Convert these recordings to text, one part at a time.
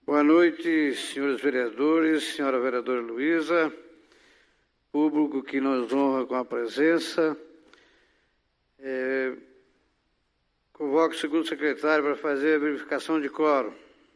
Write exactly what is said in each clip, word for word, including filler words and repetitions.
Boa noite, senhores vereadores, senhora vereadora Luísa, público que nos honra com a presença. É, convoco o segundo secretário para fazer a verificação de quórum.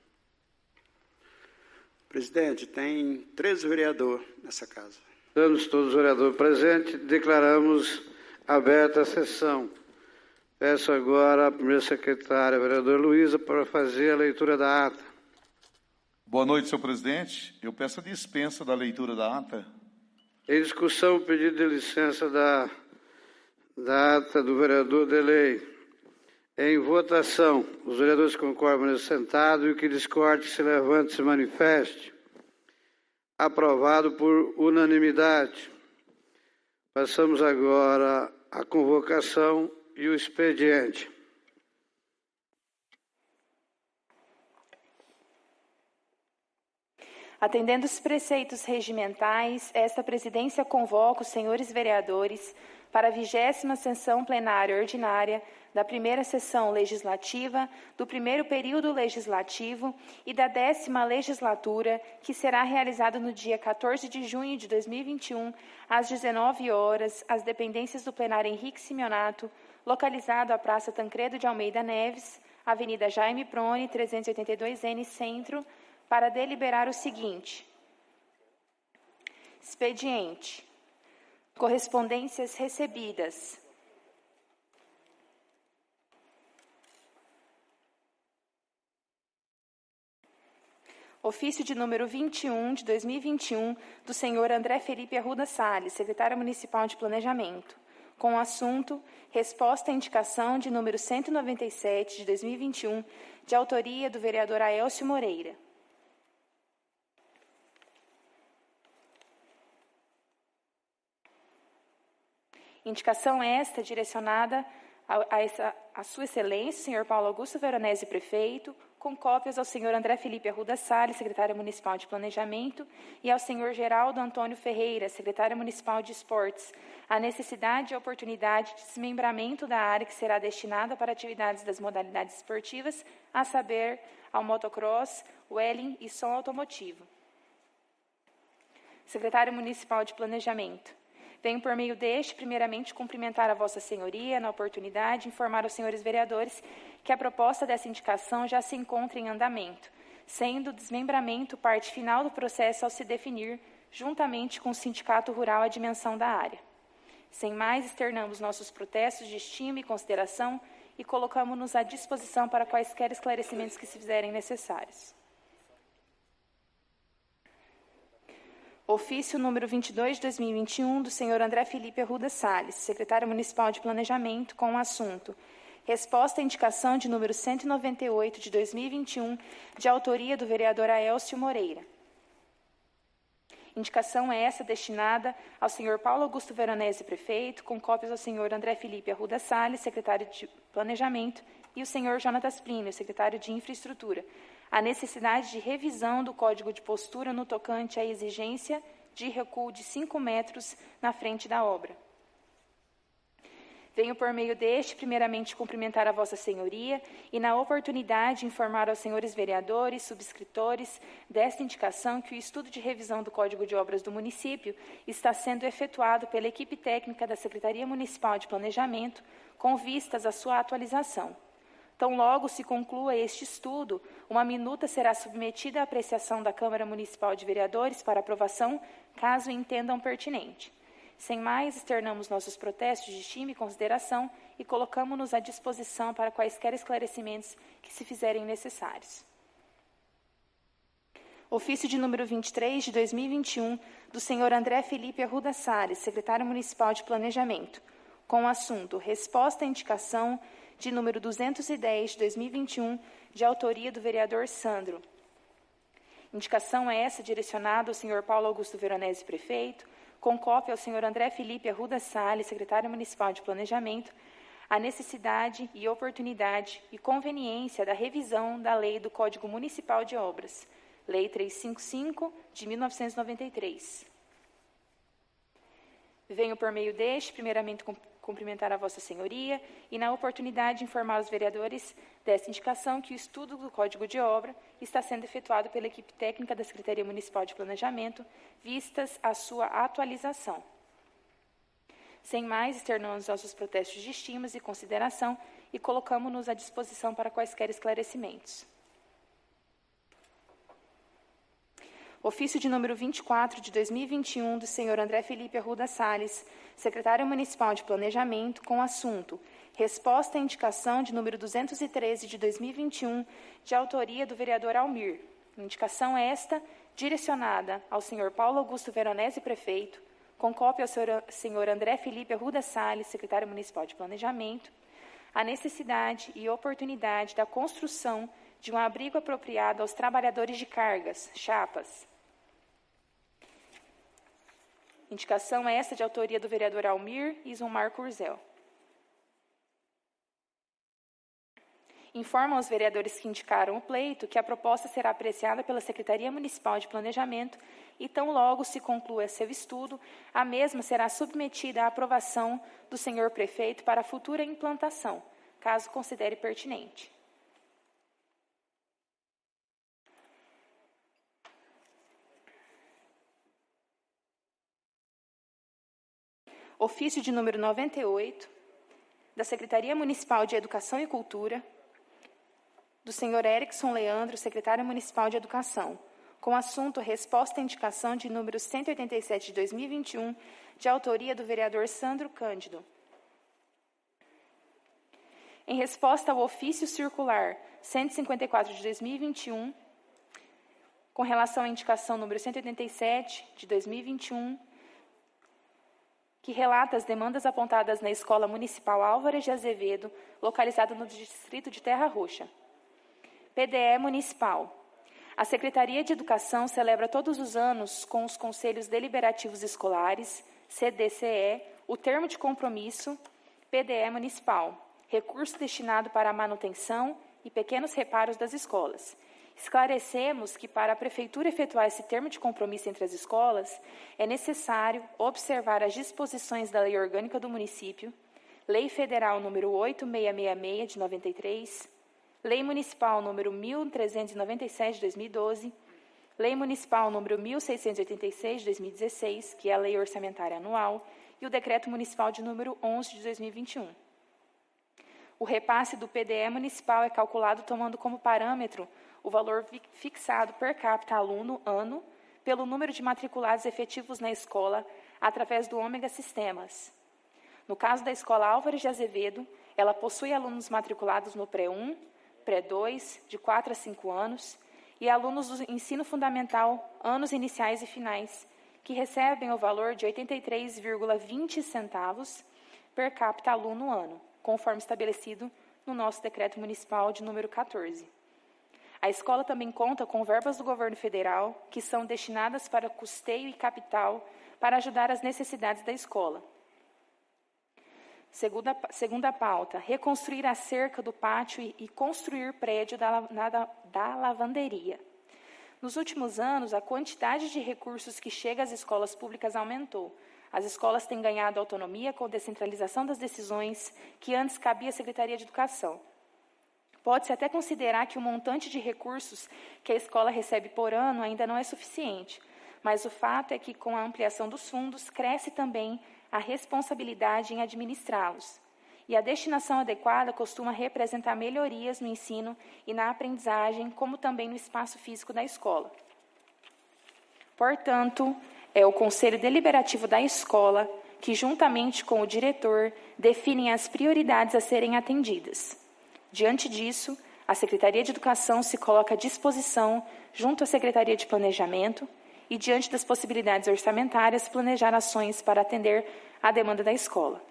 Presidente, tem treze vereadores nessa casa. Estamos todos os vereadores presentes, declaramos aberta a sessão. Peço agora à primeira secretária, a vereadora Luísa, para fazer a leitura da ata. Boa noite, senhor presidente. Eu peço a dispensa da leitura da ata. Em discussão, o pedido de licença da, da ata do vereador Delei. Em votação, os vereadores que concordam permaneçam sentados e o que discorde se levante e se manifeste. Aprovado por unanimidade. Passamos agora à convocação e o expediente. Atendendo os preceitos regimentais, esta presidência convoca os senhores vereadores para a vigésima sessão plenária ordinária da primeira sessão legislativa do primeiro período legislativo e da décima legislatura, que será realizada no dia quatorze de junho de dois mil e vinte e um, às dezenove horas, às dependências do plenário Henrique Simeonato, localizado à Praça Tancredo de Almeida Neves, Avenida Jaime Prone, trezentos e oitenta e dois N, Centro, para deliberar o seguinte: expediente, correspondências recebidas. Ofício de número vinte e um, de dois mil e vinte e um, do senhor André Felipe Arruda Salles, secretário municipal de Planejamento, com o assunto resposta à indicação de número cento e noventa e sete, de dois mil e vinte e um, de autoria do vereador Aélcio Moreira. Indicação esta direcionada a, a, essa, a Sua Excelência, senhor Paulo Augusto Veronese, prefeito, com cópias ao senhor André Felipe Arruda Salles, secretário municipal de Planejamento, e ao senhor Geraldo Antônio Ferreira, secretário municipal de Esportes, a necessidade e oportunidade de desmembramento da área que será destinada para atividades das modalidades esportivas, a saber, ao motocross, wheeling e som automotivo. Secretário municipal de Planejamento. Venho, por meio deste, primeiramente, cumprimentar a Vossa Senhoria, na oportunidade, informar aos senhores vereadores que a proposta dessa indicação já se encontra em andamento, sendo o desmembramento parte final do processo ao se definir, juntamente com o Sindicato Rural, a dimensão da área. Sem mais, externamos nossos protestos de estima e consideração e colocamos-nos à disposição para quaisquer esclarecimentos que se fizerem necessários. Ofício número vinte e dois, de dois mil e vinte e um, do senhor André Felipe Arruda Salles, secretário municipal de Planejamento, com o assunto resposta à indicação de número cento e noventa e oito, de dois mil e vinte e um, de autoria do vereador Aélcio Moreira. Indicação é essa destinada ao senhor Paulo Augusto Veronese, prefeito, com cópias ao senhor André Felipe Arruda Salles, secretário de Planejamento, e o senhor Jonatas Plínio, secretário de Infraestrutura, a necessidade de revisão do Código de Postura no tocante à exigência de recuo de cinco metros na frente da obra. Venho, por meio deste, primeiramente cumprimentar a Vossa Senhoria e, na oportunidade, informar aos senhores vereadores, subscritores, desta indicação que o estudo de revisão do Código de Obras do município está sendo efetuado pela equipe técnica da Secretaria Municipal de Planejamento, com vistas à sua atualização. Tão logo se conclua este estudo, uma minuta será submetida à apreciação da Câmara Municipal de Vereadores para aprovação, caso entendam pertinente. Sem mais, externamos nossos protestos de estima e consideração e colocamos-nos à disposição para quaisquer esclarecimentos que se fizerem necessários. Ofício de número vinte e três, de dois mil e vinte e um, do senhor André Felipe Arruda Salles, secretário municipal de Planejamento, com o assunto resposta à indicação de número duzentos e dez, de dois mil e vinte e um, de autoria do vereador Sandro. Indicação é essa direcionada ao senhor Paulo Augusto Veronese, prefeito, com cópia ao senhor André Felipe Arruda Salles, secretário municipal de Planejamento, a necessidade e oportunidade e conveniência da revisão da Lei do Código Municipal de Obras, Lei trezentos e cinquenta e cinco, de mil novecentos e noventa e três. Venho, por meio deste, primeiramente cumprimentar a Vossa Senhoria e, na oportunidade, informar os vereadores desta indicação que o estudo do Código de Obra está sendo efetuado pela equipe técnica da Secretaria Municipal de Planejamento, vistas a sua atualização. Sem mais, externamos nossos protestos de estimas e consideração e colocamos-nos à disposição para quaisquer esclarecimentos. Ofício de número vinte e quatro, de dois mil e vinte e um, do senhor André Felipe Arruda Salles, secretário municipal de Planejamento, com assunto resposta à indicação de número duzentos e treze, de dois mil e vinte e um, de autoria do vereador Almir. Indicação esta, direcionada ao senhor Paulo Augusto Veronese, prefeito, com cópia ao senhor André Felipe Arruda Salles, secretário municipal de Planejamento, a necessidade e oportunidade da construção de um abrigo apropriado aos trabalhadores de cargas, chapas. Indicação esta de autoria do vereador Almir Isomar Curzel. Informa aos vereadores que indicaram o pleito que a proposta será apreciada pela Secretaria Municipal de Planejamento e, tão logo se conclua seu estudo, a mesma será submetida à aprovação do senhor prefeito para a futura implantação, caso considere pertinente. Ofício de número noventa e oito, da Secretaria Municipal de Educação e Cultura, do senhor Erickson Leandro, secretário municipal de Educação, com assunto resposta à indicação de número cento e oitenta e sete de dois mil e vinte e um, de autoria do vereador Sandro Cândido. Em resposta ao ofício circular cento e cinquenta e quatro de dois mil e vinte e um, com relação à indicação número cento e oitenta e sete de dois mil e vinte e um, que relata as demandas apontadas na Escola Municipal Álvares de Azevedo, localizada no distrito de Terra Roxa. P D E Municipal. A Secretaria de Educação celebra todos os anos, com os Conselhos Deliberativos Escolares, C D C E, o termo de compromisso, P D E Municipal, recurso destinado para a manutenção e pequenos reparos das escolas. Esclarecemos que, para a Prefeitura efetuar esse termo de compromisso entre as escolas, é necessário observar as disposições da Lei Orgânica do Município, Lei Federal número oito mil seiscentos e sessenta e seis, de noventa e três, Lei Municipal número mil trezentos e noventa e sete, de dois mil e doze, Lei Municipal número mil seiscentos e oitenta e seis, de dois mil e dezesseis, que é a Lei Orçamentária Anual, e o Decreto Municipal de número onze, de dois mil e vinte e um. O repasse do P D E municipal é calculado tomando como parâmetro o valor fixado per capita aluno ano pelo número de matriculados efetivos na escola através do Ômega Sistemas. No caso da Escola Álvares de Azevedo, ela possui alunos matriculados no pré um, pré dois, de quatro a cinco anos, e alunos do ensino fundamental, anos iniciais e finais, que recebem o valor de oitenta e três vírgula vinte centavos per capita aluno ano, conforme estabelecido no nosso decreto municipal de número quatorze. A escola também conta com verbas do governo federal, que são destinadas para custeio e capital para ajudar as necessidades da escola. Segunda, segunda pauta, reconstruir a cerca do pátio e, e construir prédio da, na, da lavanderia. Nos últimos anos, a quantidade de recursos que chega às escolas públicas aumentou. As escolas têm ganhado autonomia com a descentralização das decisões que antes cabia à Secretaria de Educação. Pode-se até considerar que o montante de recursos que a escola recebe por ano ainda não é suficiente, mas o fato é que, com a ampliação dos fundos, cresce também a responsabilidade em administrá-los. E a destinação adequada costuma representar melhorias no ensino e na aprendizagem, como também no espaço físico da escola. Portanto, é o Conselho Deliberativo da escola que, juntamente com o diretor, definem as prioridades a serem atendidas. Diante disso, a Secretaria de Educação se coloca à disposição, junto à Secretaria de Planejamento, e, diante das possibilidades orçamentárias, planejar ações para atender à demanda da escola.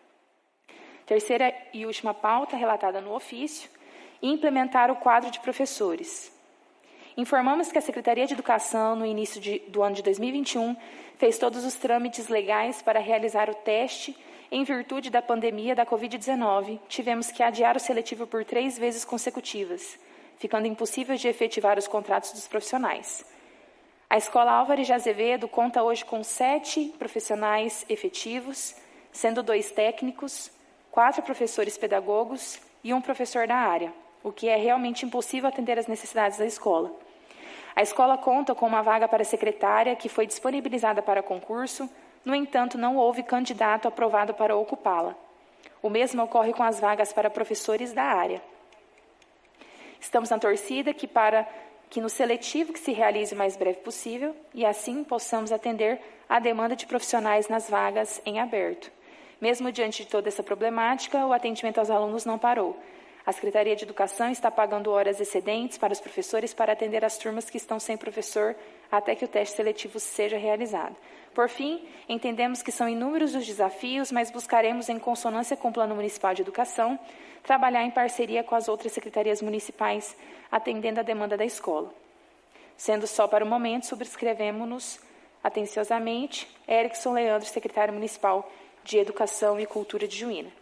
Terceira e última pauta, relatada no ofício, implementar o quadro de professores. Informamos que a Secretaria de Educação, no início de, do ano de dois mil e vinte e um, fez todos os trâmites legais para realizar o teste. Em virtude da pandemia da covid dezenove, tivemos que adiar o seletivo por três vezes consecutivas, ficando impossível de efetivar os contratos dos profissionais. A Escola Álvares de Azevedo conta hoje com sete profissionais efetivos, sendo dois técnicos, quatro professores pedagogos e um professor da área, o que é realmente impossível atender às necessidades da escola. A escola conta com uma vaga para secretária que foi disponibilizada para concurso, no entanto, não houve candidato aprovado para ocupá-la. O mesmo ocorre com as vagas para professores da área. Estamos na torcida que para que no seletivo que se realize o mais breve possível e assim possamos atender à demanda de profissionais nas vagas em aberto. Mesmo diante de toda essa problemática, o atendimento aos alunos não parou. A Secretaria de Educação está pagando horas excedentes para os professores para atender as turmas que estão sem professor até que o teste seletivo seja realizado. Por fim, entendemos que são inúmeros os desafios, mas buscaremos, em consonância com o Plano Municipal de Educação, trabalhar em parceria com as outras secretarias municipais, atendendo à demanda da escola. Sendo só para o momento, subscrevemos-nos atenciosamente, Erickson Leandro, secretário municipal de Educação e Cultura de Juína.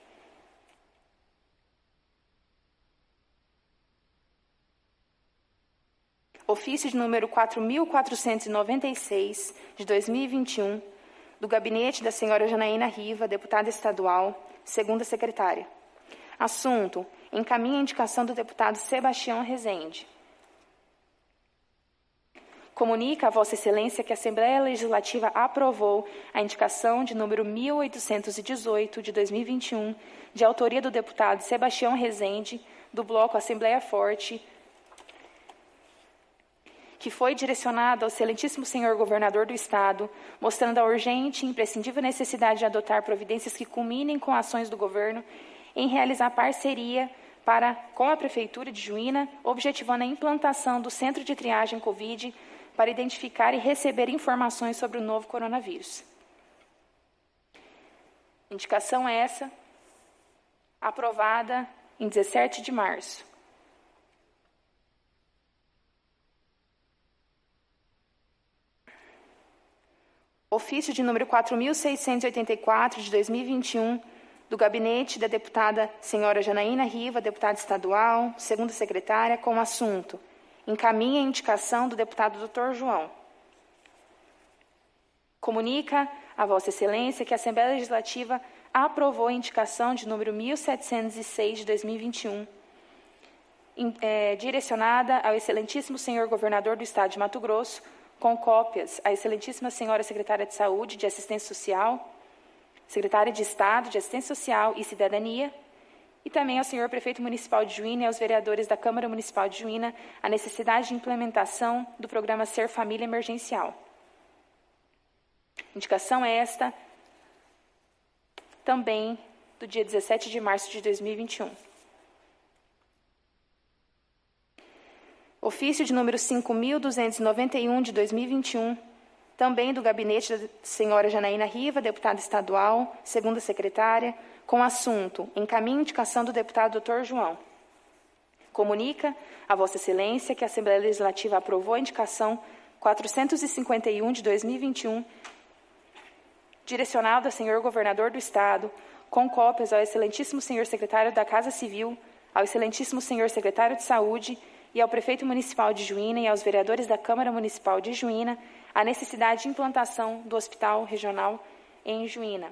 Ofício de número quatro mil quatrocentos e noventa e seis, de dois mil e vinte e um, do gabinete da senhora Janaína Riva, deputada estadual, segunda secretária. Assunto: encaminha a indicação do deputado Sebastião Rezende. Comunica a Vossa Excelência que a Assembleia Legislativa aprovou a indicação de número mil oitocentos e dezoito, de dois mil e vinte e um, de autoria do deputado Sebastião Rezende, do bloco Assembleia Forte, que foi direcionada ao excelentíssimo senhor governador do Estado, mostrando a urgente e imprescindível necessidade de adotar providências que culminem com ações do governo em realizar parceria para, com a Prefeitura de Juína, objetivando a implantação do Centro de Triagem Covid para identificar e receber informações sobre o novo coronavírus. Indicação essa, aprovada em dezessete de março. Ofício de número quatro mil seiscentos e oitenta e quatro, de dois mil e vinte e um, do gabinete da deputada senhora Janaína Riva, deputada estadual, segunda secretária, com o assunto: encaminha a indicação do deputado doutor João. Comunica a Vossa Excelência que a Assembleia Legislativa aprovou a indicação de número mil setecentos e seis, de dois mil e vinte e um, em, é, direcionada ao excelentíssimo senhor governador do Estado de Mato Grosso, com cópias à excelentíssima senhora secretária de Saúde, de Assistência Social, secretária de Estado de Assistência Social e Cidadania, e também ao senhor prefeito municipal de Juína e aos vereadores da Câmara Municipal de Juína a necessidade de implementação do programa Ser Família Emergencial. Indicação esta também do dia dezessete de março de dois mil e vinte e um. Ofício de número cinco mil duzentos e noventa e um, de dois mil e vinte e um, também do gabinete da senhora Janaína Riva, deputada estadual, segunda secretária, com assunto: encaminha a indicação do deputado doutor João. Comunica a Vossa Excelência que a Assembleia Legislativa aprovou a indicação quatrocentos e cinquenta e um, de dois mil e vinte e um, direcionada ao senhor governador do Estado, com cópias ao excelentíssimo senhor secretário da Casa Civil, ao excelentíssimo senhor secretário de Saúde e ao prefeito municipal de Juína e aos vereadores da Câmara Municipal de Juína a necessidade de implantação do Hospital Regional em Juína.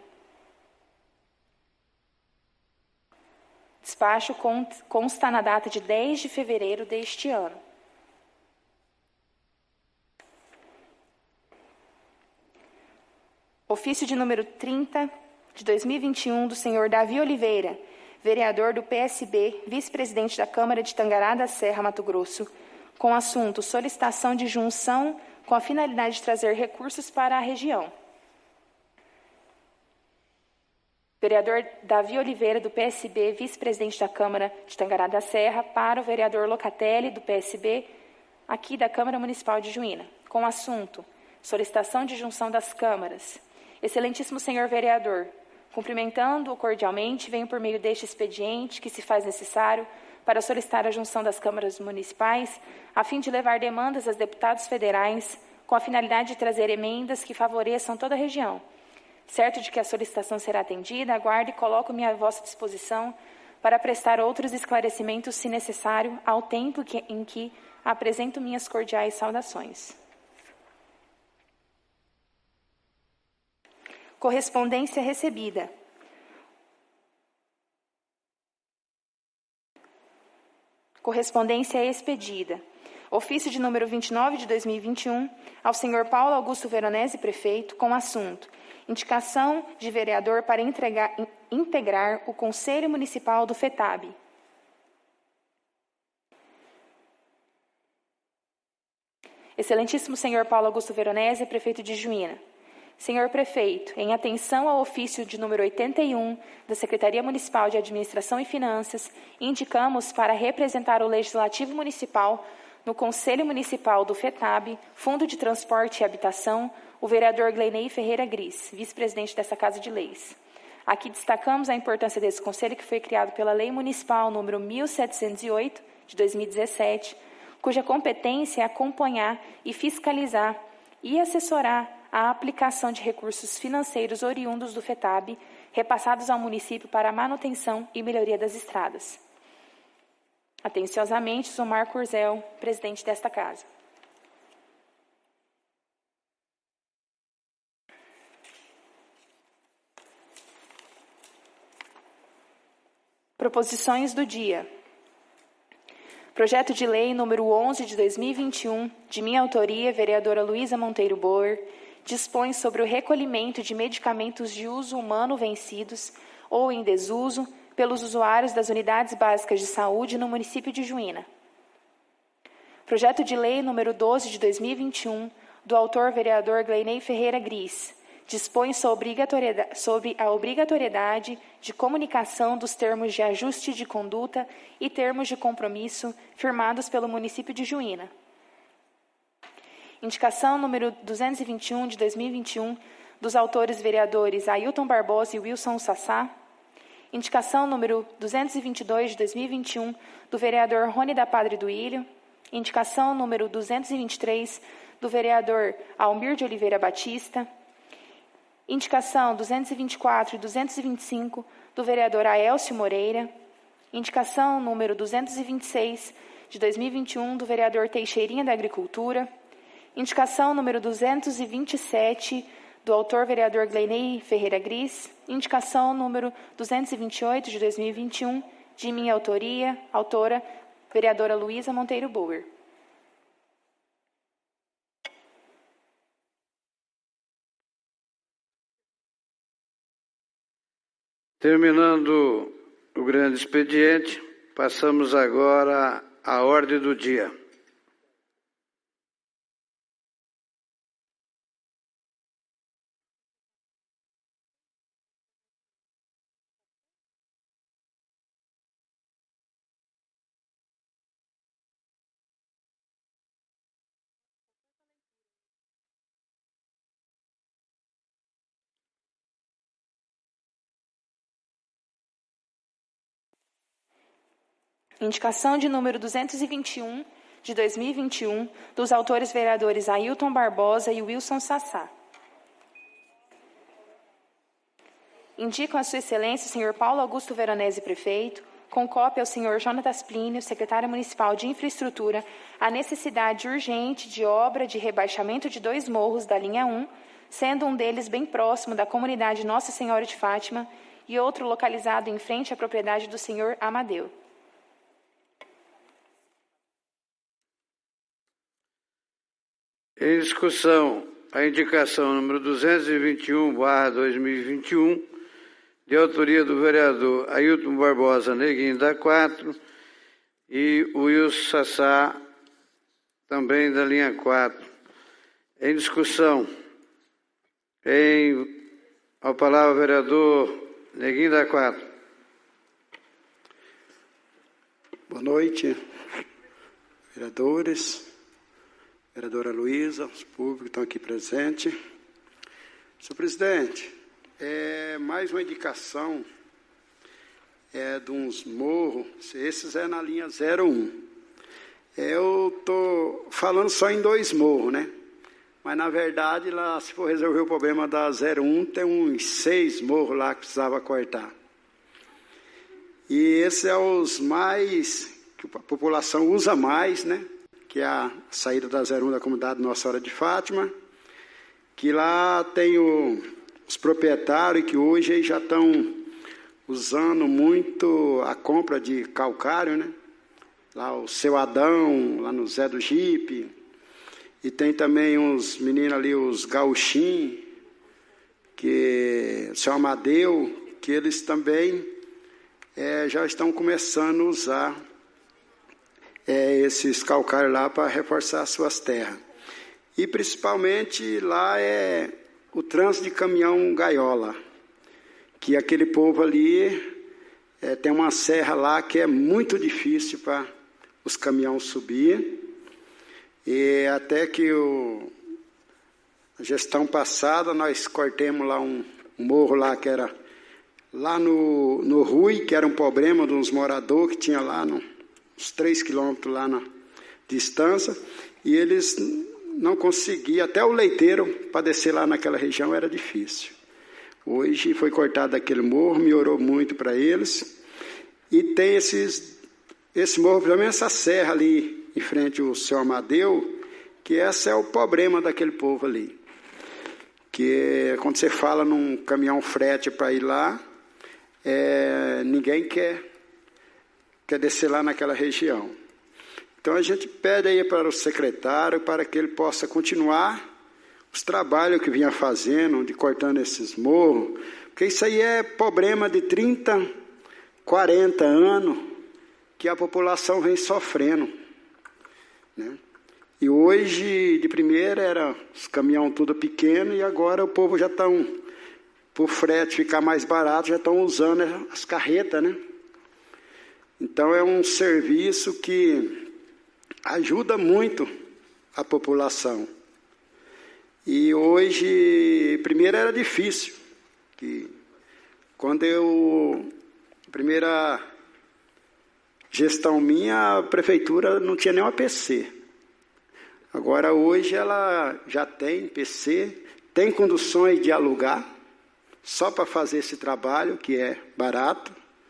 Despacho consta na data de dez de fevereiro deste ano. Ofício de número trinta, de dois mil e vinte e um, do senhor Davi Oliveira, vereador do P S B, vice-presidente da Câmara de Tangará da Serra, Mato Grosso, com assunto: solicitação de junção com a finalidade de trazer recursos para a região. Vereador Davi Oliveira, do P S B, vice-presidente da Câmara de Tangará da Serra, para o vereador Locatelli, do P S B, aqui da Câmara Municipal de Juína, com assunto: solicitação de junção das câmaras. Excelentíssimo senhor vereador, cumprimentando-o cordialmente, venho por meio deste expediente que se faz necessário para solicitar a junção das câmaras municipais, a fim de levar demandas aos deputados federais, com a finalidade de trazer emendas que favoreçam toda a região. Certo de que a solicitação será atendida, aguardo e coloco-me à vossa disposição para prestar outros esclarecimentos, se necessário, ao tempo que, em que apresento minhas cordiais saudações. Correspondência recebida. Correspondência expedida. Ofício de número vinte e nove de dois mil e vinte e um, ao senhor Paulo Augusto Veronese, prefeito, com assunto: indicação de vereador para entregar, integrar o Conselho Municipal do FETAB. Excelentíssimo senhor Paulo Augusto Veronese, prefeito de Juína. Senhor prefeito, em atenção ao ofício de número oitenta e um da Secretaria Municipal de Administração e Finanças, indicamos para representar o Legislativo Municipal no Conselho Municipal do FETAB, Fundo de Transporte e Habitação, o vereador Gleinei Ferreira Gris, vice-presidente dessa Casa de Leis. Aqui destacamos a importância desse conselho, que foi criado pela Lei Municipal número mil setecentos e oito, de dois mil e dezessete, cuja competência é acompanhar e fiscalizar e assessorar a aplicação de recursos financeiros oriundos do FETAB, repassados ao município para a manutenção e melhoria das estradas. Atenciosamente, Zomar Curzel, presidente desta Casa. Proposições do dia. Projeto de lei número onze de dois mil e vinte e um, de minha autoria, vereadora Luísa Monteiro Boer, dispõe sobre o recolhimento de medicamentos de uso humano vencidos ou em desuso pelos usuários das unidades básicas de saúde no município de Juína. Projeto de lei número doze de dois mil e vinte e um, do autor vereador Gleinei Ferreira Gris, dispõe sobre a obrigatoriedade de comunicação dos termos de ajuste de conduta e termos de compromisso firmados pelo município de Juína. Indicação número duzentos e vinte e um, de dois mil e vinte e um, dos autores vereadores Ailton Barbosa e Wilson Sassá. Indicação número duzentos e vinte e dois, de dois mil e vinte e um, do vereador Rony da Padre do Ilho. Indicação número duzentos e vinte e três, do vereador Almir de Oliveira Batista. Indicação duzentos e vinte e quatro e duzentos e vinte e cinco, do vereador Aélcio Moreira. Indicação número duzentos e vinte e seis, de dois mil e vinte e um, do vereador Teixeirinha da Agricultura. Indicação número duzentos e vinte e sete, do autor vereador Gleinei Ferreira Gris. Indicação número duzentos e vinte e oito, de dois mil e vinte e um, de minha autoria, autora, vereadora Luísa Monteiro Boer. Terminando o grande expediente, passamos agora à ordem do dia. Indicação de número duzentos e vinte e um, de dois mil e vinte e um, dos autores vereadores Ailton Barbosa e Wilson Sassá. Indicam a Sua Excelência, o senhor Paulo Augusto Veronese, prefeito, com cópia ao senhor Jonatas Plínio, secretário municipal de infraestrutura, a necessidade urgente de obra de rebaixamento de dois morros da linha um, sendo um deles bem próximo da comunidade Nossa Senhora de Fátima e outro localizado em frente à propriedade do senhor Amadeu. Em discussão, a indicação número duzentos e vinte e um, barra dois mil e vinte e um, de autoria do vereador Ailton Barbosa Neguinho da quatro e o Wilson Sassá, também da linha quatro. Em discussão, em a palavra o vereador Neguinho da quatro. Boa noite, vereadores. Vereadora Luísa, os públicos que estão aqui presentes. Senhor presidente, é mais uma indicação é, de uns morros, esses é na linha zero um. Eu estou falando só em dois morros, né? Mas, na verdade, lá, se for resolver o problema da zero um, tem uns seis morros lá que precisava cortar. E esses são os mais, que a população usa mais, né? Que é a saída da zero um da comunidade Nossa Senhora de Fátima, que lá tem o, os proprietários que hoje já estão usando muito a compra de calcário, né? lá o Seu Adão, lá no Zé do Jipe, e tem também uns meninos ali, os Gauchim, que o Seu Amadeu, que eles também é, já estão começando a usar é, esses calcários lá para reforçar as suas terras. E principalmente lá é o trânsito de caminhão gaiola, que aquele povo ali é, tem uma serra lá que é muito difícil para os caminhões subir. E até que o, a gestão passada nós cortemos lá um, um morro lá que era lá no, no Rui, que era um problema de uns moradores que tinha lá no, uns três quilômetros lá na distância, e eles não conseguiam, até o leiteiro para descer lá naquela região era difícil. Hoje foi cortado aquele morro, melhorou muito para eles, e tem esses, esse morro, pelo menos essa serra ali em frente ao Seu Amadeu, que esse é o problema daquele povo ali. Que quando você fala num caminhão frete para ir lá, é, ninguém quer, quer descer lá naquela região. Então a gente pede aí para o secretário para que ele possa continuar os trabalhos que vinha fazendo, de cortando esses morros, porque isso aí é problema de trinta, quarenta anos que a população vem sofrendo, né? E hoje, de primeira, era os caminhões tudo pequeno, e agora o povo já estão, por frete ficar mais barato, já estão usando as carretas, né? Então é um serviço que ajuda muito a população. E hoje, primeiro era difícil, que quando eu, a primeira gestão minha, a prefeitura não tinha nem uma P C. Agora hoje ela já tem P C, tem condições de alugar, só para fazer esse trabalho, que é barato,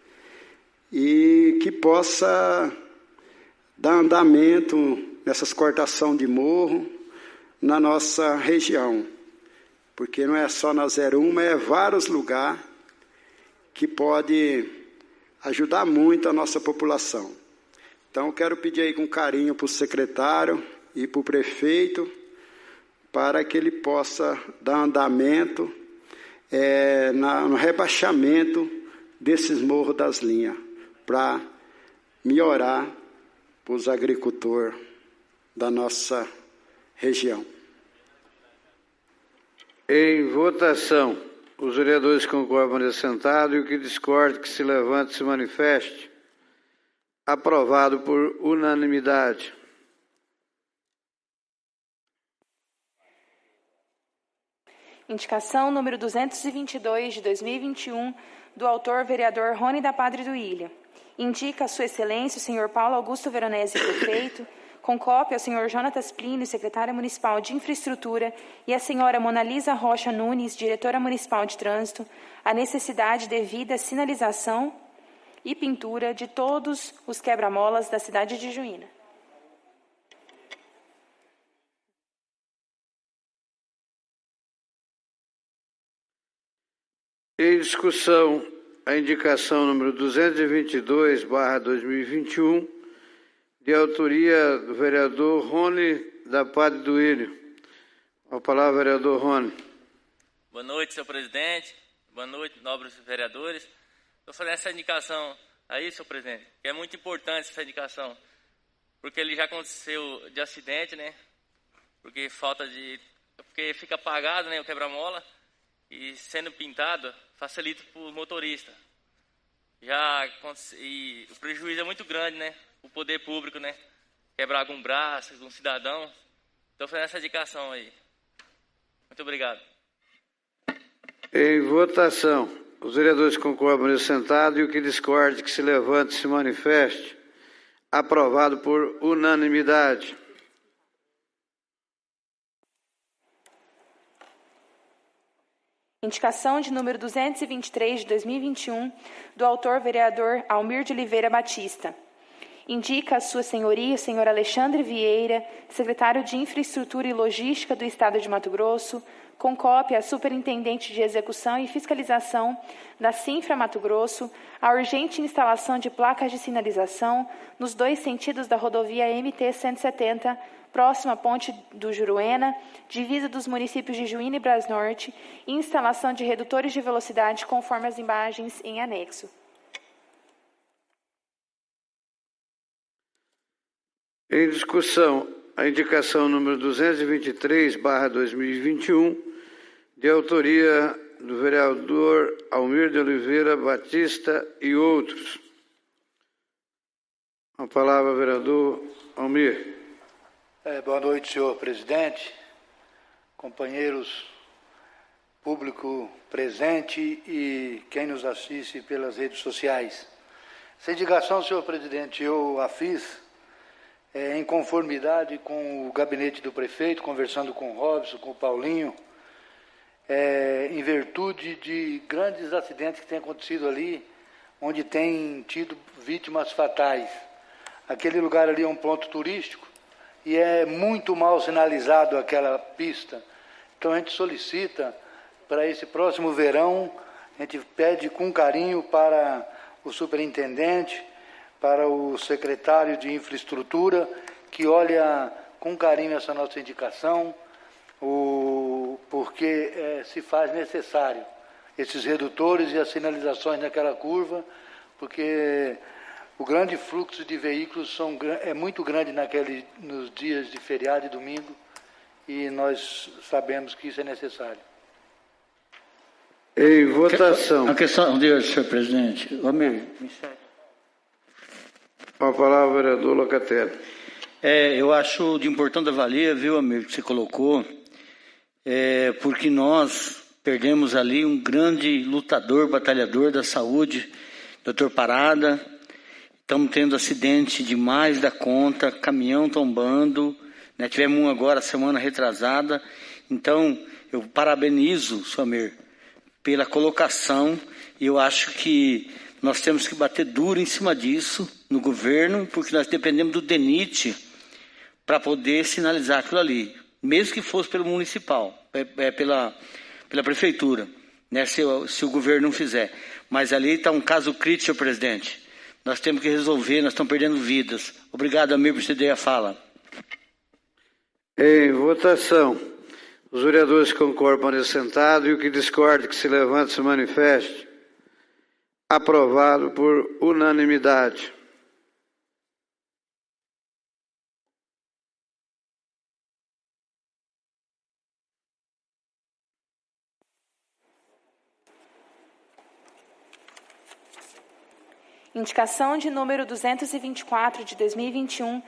e que possa dar andamento nessas cortações de morro na nossa região. Porque não é só na zero um, mas é vários lugares que pode ajudar muito a nossa população. Então, eu quero pedir aí com carinho para o secretário e para o prefeito, para que ele possa dar andamento é, na, no rebaixamento desses morros das linhas, para melhorar para os agricultores da nossa região. Em votação, os vereadores que concordam nesse sentado e o que discorde que se levante e se manifeste. Aprovado por unanimidade. Indicação número duzentos e vinte e dois, de dois mil e vinte e um, do autor vereador Rony da Padre do Ilha. Indica a Sua Excelência o senhor Paulo Augusto Veronese, prefeito, com cópia ao senhor Jonatas Plínio, secretário municipal de Infraestrutura, e a senhora Monalisa Rocha Nunes, diretora municipal de Trânsito, a necessidade devida sinalização e pintura de todos os quebra-molas da cidade de Juína. Em discussão, a indicação número duzentos e vinte e dois, barra dois mil e vinte e um, de autoria do vereador Rony da Padre do Ilho. A palavra, vereador Rony. Boa noite, senhor presidente. Boa noite, nobres vereadores. Estou fazendo essa indicação aí, senhor presidente, que é muito importante essa indicação, porque ele já aconteceu de acidente, né? Porque falta de... Porque fica apagado, né, o quebra-mola, e sendo pintado facilita para o motorista. Já, e o prejuízo é muito grande, né? O poder público, né? Quebrar algum braço, algum cidadão. Estou fazendo essa indicação aí. Muito obrigado. Em votação, os vereadores que concordam nesse sentado e o que discorde que se levante e se manifeste. Aprovado por unanimidade. Indicação de número duzentos e vinte e três, de dois mil e vinte e um, do autor vereador Almir de Oliveira Batista. Indica a Sua Senhoria o senhor Alexandre Vieira, secretário de Infraestrutura e Logística do Estado de Mato Grosso, com cópia à Superintendente de Execução e Fiscalização da Cinfra Mato Grosso, a urgente instalação de placas de sinalização nos dois sentidos da rodovia M T cento e setenta, próxima à Ponte do Juruena, divisa dos municípios de Juína e Brasnorte, e instalação de redutores de velocidade conforme as imagens em anexo. Em discussão, a indicação número duzentos e vinte e três, barra dois mil e vinte e um, de autoria do vereador Almir de Oliveira Batista e outros. A palavra, vereador Almir. É, boa noite, senhor presidente, companheiros, público presente e quem nos assiste pelas redes sociais. Essa indicação, senhor presidente, eu a fiz é, em conformidade com o gabinete do prefeito, conversando com o Robson, com o Paulinho, é, em virtude de grandes acidentes que têm acontecido ali, onde tem tido vítimas fatais. Aquele lugar ali é um ponto turístico e é muito mal sinalizado aquela pista. Então a gente solicita para esse próximo verão, a gente pede com carinho para o superintendente, para o secretário de infraestrutura, que olha com carinho essa nossa indicação, o, porque é, se faz necessário esses redutores e as sinalizações naquela curva, porque o grande fluxo de veículos são, é muito grande naquele, nos dias de feriado e domingo, e nós sabemos que isso é necessário. Em votação. A questão de hoje, senhor presidente. Almir, com a palavra, vereador Locatelli. É, eu acho de importante valia, viu, Almir, que você colocou, é, porque nós perdemos ali um grande lutador, batalhador da saúde, doutor Parada. Estamos tendo acidente demais da conta, caminhão tombando, né? Tivemos um agora, semana retrasada. Então, eu parabenizo, senhor Almir, pela colocação, e eu acho que nós temos que bater duro em cima disso no governo, porque nós dependemos do DENIT para poder sinalizar aquilo ali, mesmo que fosse pelo municipal, é, é pela, pela prefeitura, né, se, se o governo não fizer. Mas ali está um caso crítico, senhor presidente. Nós temos que resolver, nós estamos perdendo vidas. Obrigado, Almir, por você dar a fala. Em votação. Os vereadores que concordam nesse sentado e o que discorde que se levante se manifeste. Aprovado por unanimidade. Indicação de número duzentos e vinte e quatro de dois mil e vinte e um,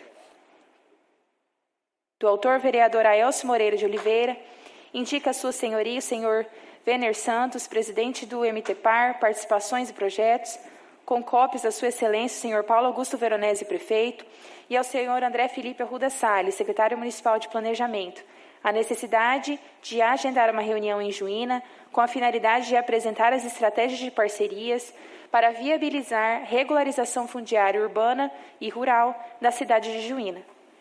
do autor vereador Aelcio Moreira de Oliveira, indica a sua senhoria, o senhor Vener Santos, presidente do M T P A R, participações e projetos, com cópias da sua excelência, o senhor Paulo Augusto Veronese, prefeito, e ao senhor André Felipe Arruda Salles, secretário municipal de planejamento, a necessidade de agendar uma reunião em Juína com a finalidade de apresentar as estratégias de parcerias para viabilizar regularização fundiária urbana e rural da cidade de Juína.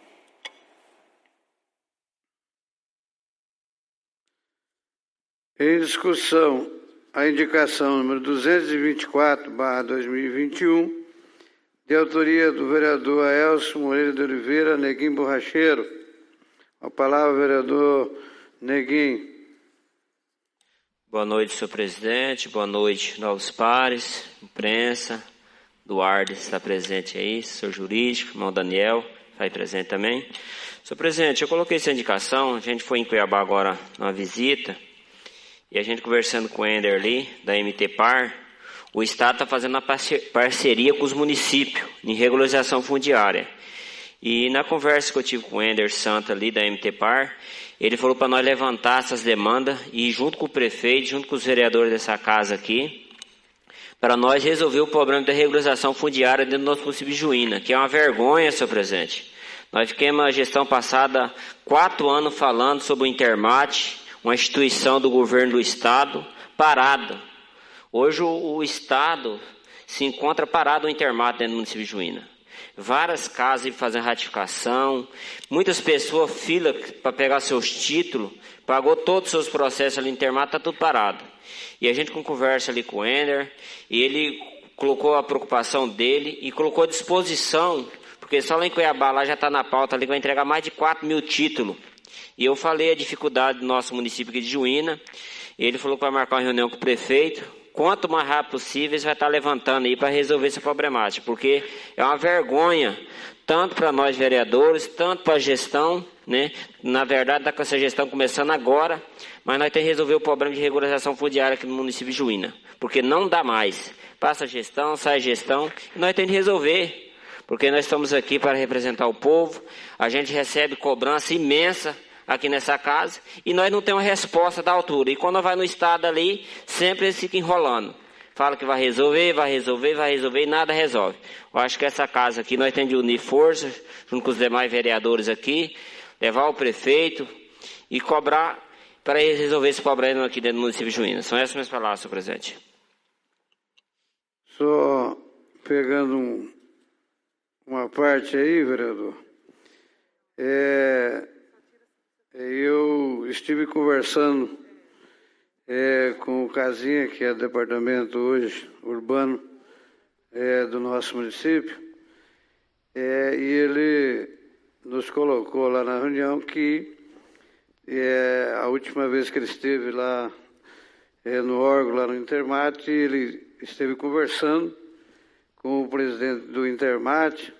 Em discussão, a indicação número duzentos e vinte e quatro, barra dois mil e vinte e um, de autoria do vereador Aelcio Moreira de Oliveira, Neguinho Borracheiro. A palavra, vereador Neguinho. Boa noite, senhor presidente. Boa noite, novos pares, imprensa. Duarte está presente aí, senhor jurídico, irmão Daniel, está aí presente também. Senhor presidente, eu coloquei essa indicação, a gente foi em Cuiabá agora numa visita, e a gente conversando com o Ender ali, da M T P A R, o Estado está fazendo uma parceria com os municípios em regularização fundiária. E na conversa que eu tive com o Ender Santos ali, da M T P A R, ele falou para nós levantar essas demandas e junto com o prefeito, junto com os vereadores dessa casa aqui, para nós resolver o problema da regularização fundiária dentro do nosso município de Juína, que é uma vergonha, senhor presidente. Nós ficamos na gestão passada quatro anos falando sobre o Intermate, uma instituição do governo do Estado, parada. Hoje o, o Estado se encontra parado no Intermate dentro do município de Juína. várias casas e fazer ratificação, muitas pessoas, fila para pegar seus títulos, pagou todos os seus processos ali no Intermat, está tudo parado. E a gente com conversa ali com o Ender, e ele colocou a preocupação dele e colocou à disposição, porque só lá em Cuiabá, lá já está na pauta ali, que vai entregar mais de quatro mil títulos. E eu falei a dificuldade do nosso município aqui de Juína, e ele falou que vai marcar uma reunião com o prefeito, quanto mais rápido possível, eles vai estar levantando aí para resolver essa problemática, porque é uma vergonha, tanto para nós vereadores, tanto para a gestão, né? Na verdade, está com essa gestão começando agora, mas nós temos que resolver o problema de regularização fundiária aqui no município de Juína, porque não dá mais. Passa a gestão, sai a gestão, e nós temos que resolver, porque nós estamos aqui para representar o povo, a gente recebe cobrança imensa aqui nessa casa, e nós não temos resposta da altura. E quando vai no estado ali, sempre eles ficam enrolando. Fala que vai resolver, vai resolver, vai resolver, e nada resolve. Eu acho que essa casa aqui, nós temos de unir forças, junto com os demais vereadores aqui, levar o prefeito e cobrar para eles resolver esse problema aqui dentro do município de Juína. São essas minhas palavras, senhor presidente. Só pegando um, uma parte aí, vereador, é... eu estive conversando é, com o Casinha, que é departamento hoje urbano é, do nosso município, é, e ele nos colocou lá na reunião que é, a última vez que ele esteve lá é, no órgão, lá no Intermat, ele esteve conversando com o presidente do Intermat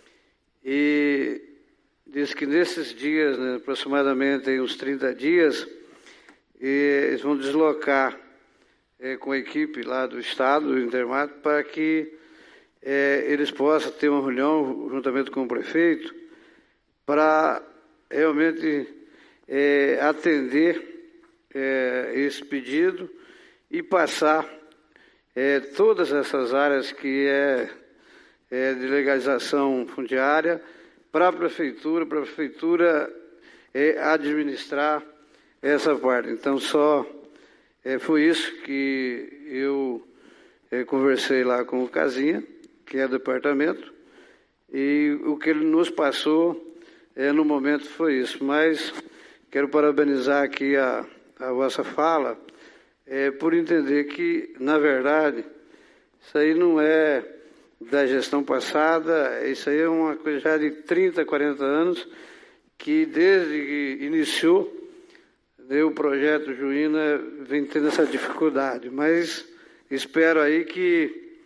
e diz que nesses dias, né, aproximadamente em uns trinta dias, eh, eles vão deslocar eh, com a equipe lá do Estado, do Intermat, para que eh, eles possam ter uma reunião juntamente com o prefeito para realmente eh, atender eh, esse pedido e passar eh, todas essas áreas que é, é de legalização fundiária para a prefeitura, para a prefeitura é, administrar essa parte. Então, só é, foi isso que eu é, conversei lá com o Casinha, que é do departamento, e o que ele nos passou é, no momento foi isso. Mas quero parabenizar aqui a, a vossa fala, é, por entender que, na verdade, isso aí não é da gestão passada, isso aí é uma coisa já de trinta, quarenta anos, que desde que iniciou né, o projeto Juína vem tendo essa dificuldade, mas espero aí que,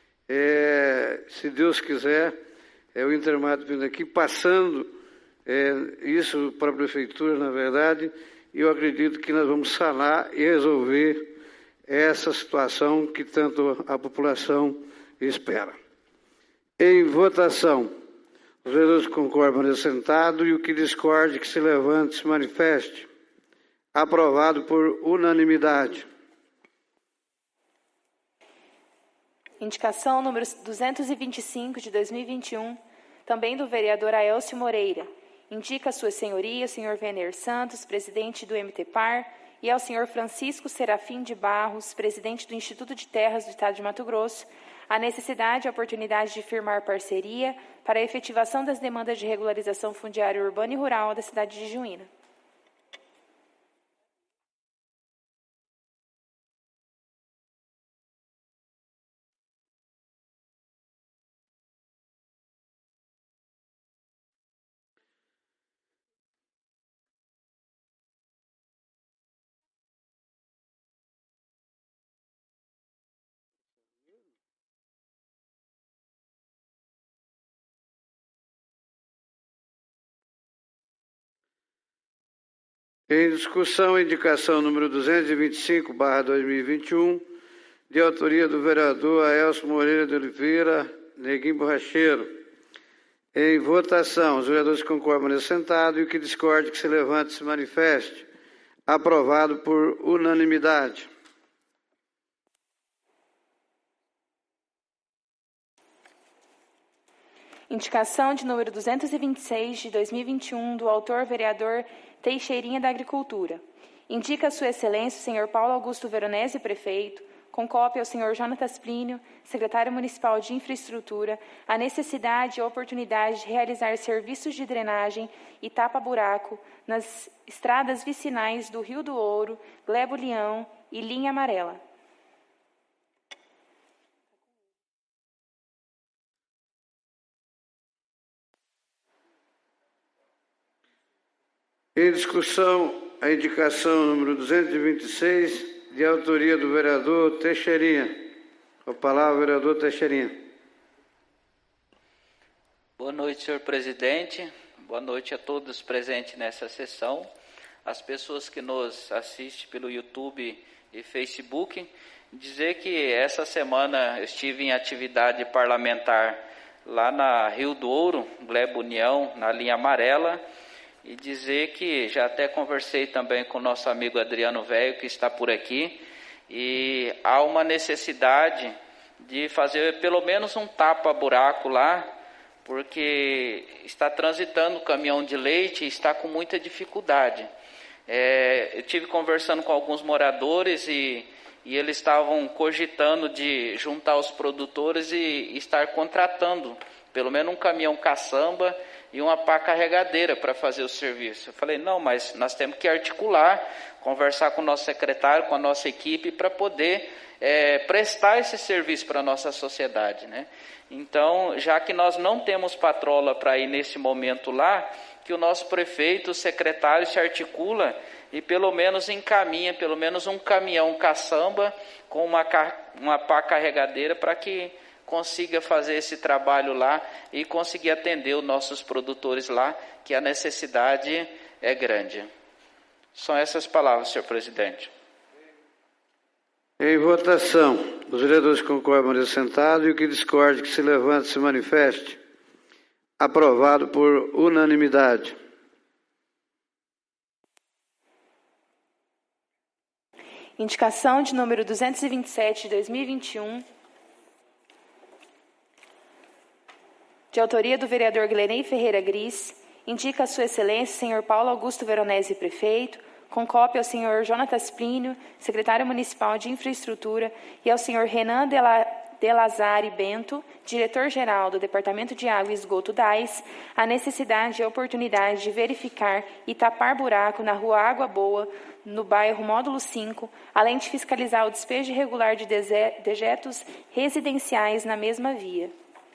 é, se Deus quiser, é, o Intermat vindo aqui, passando é, isso para a prefeitura, na verdade, e eu acredito que nós vamos sanar e resolver essa situação que tanto a população espera. Em votação, os vereadores que concordam permaneçam sentados e o que discorde que se levante se manifeste. Aprovado por unanimidade. Indicação número duzentos e vinte e cinco de dois mil e vinte e um, também do vereador Aélcio Moreira. Indica a sua senhoria, o senhor Vener Santos, presidente do M T P A R, e ao senhor Francisco Serafim de Barros, presidente do Instituto de Terras do Estado de Mato Grosso, a necessidade e a oportunidade de firmar parceria para a efetivação das demandas de regularização fundiária urbana e rural da cidade de Juína. Em discussão, a indicação número duzentos e vinte e cinco, barra dois mil e vinte e um, de autoria do vereador Aélcio Moreira de Oliveira, Neguinho Borracheiro. Em votação, os vereadores que concordam permaneçam sentados e o que discorde que se levante se manifeste. Aprovado por unanimidade. Indicação de número duzentos e vinte e seis de dois mil e vinte e um, do autor vereador Teixeirinha da Agricultura. Indica a sua excelência o senhor Paulo Augusto Veronese, prefeito, com cópia ao senhor Jonatas Plínio, secretário municipal de infraestrutura, a necessidade e a oportunidade de realizar serviços de drenagem e tapa-buraco nas estradas vicinais do Rio do Ouro, Glebo-Leão e Linha Amarela. Em discussão, a indicação número duzentos e vinte e seis, de autoria do vereador Teixeirinha. Com a palavra, vereador Teixeirinha. Boa noite, senhor presidente. Boa noite a todos presentes nessa sessão. As pessoas que nos assistem pelo YouTube e Facebook. Dizer que essa semana eu estive em atividade parlamentar lá na Rio do Ouro, Glebo União, na linha amarela. E dizer que já até conversei também com o nosso amigo Adriano Velho, que está por aqui, e há uma necessidade de fazer pelo menos um tapa-buraco lá, porque está transitando o caminhão de leite e está com muita dificuldade. É, eu tive conversando com alguns moradores e, e eles estavam cogitando de juntar os produtores e estar contratando pelo menos um caminhão caçamba e uma pá carregadeira para fazer o serviço. Eu falei, não, mas nós temos que articular, conversar com o nosso secretário, com a nossa equipe, para poder é, prestar esse serviço para a nossa sociedade, né? Então, já que nós não temos patrola para ir nesse momento lá, que o nosso prefeito, o secretário se articula e pelo menos encaminha, pelo menos um caminhão caçamba com uma, uma pá carregadeira para que consiga fazer esse trabalho lá e conseguir atender os nossos produtores lá, que a necessidade é grande. São essas palavras, senhor presidente. Em votação, os vereadores que concordam de sentado e o que discorde que se levante se manifeste. Aprovado por unanimidade. Indicação de número duzentos e vinte e sete de dois mil e vinte e um. De autoria do vereador Glenei Ferreira Gris, indica a sua excelência, senhor Paulo Augusto Veronese, prefeito, com cópia ao senhor Jonatas Plínio, secretário municipal de infraestrutura, e ao senhor Renan de, La, de Lazari Bento, diretor-geral do Departamento de Água e Esgoto D A I S, a necessidade e a oportunidade de verificar e tapar buraco na rua Água Boa, no bairro Módulo cinco, além de fiscalizar o despejo irregular de dejetos residenciais na mesma via.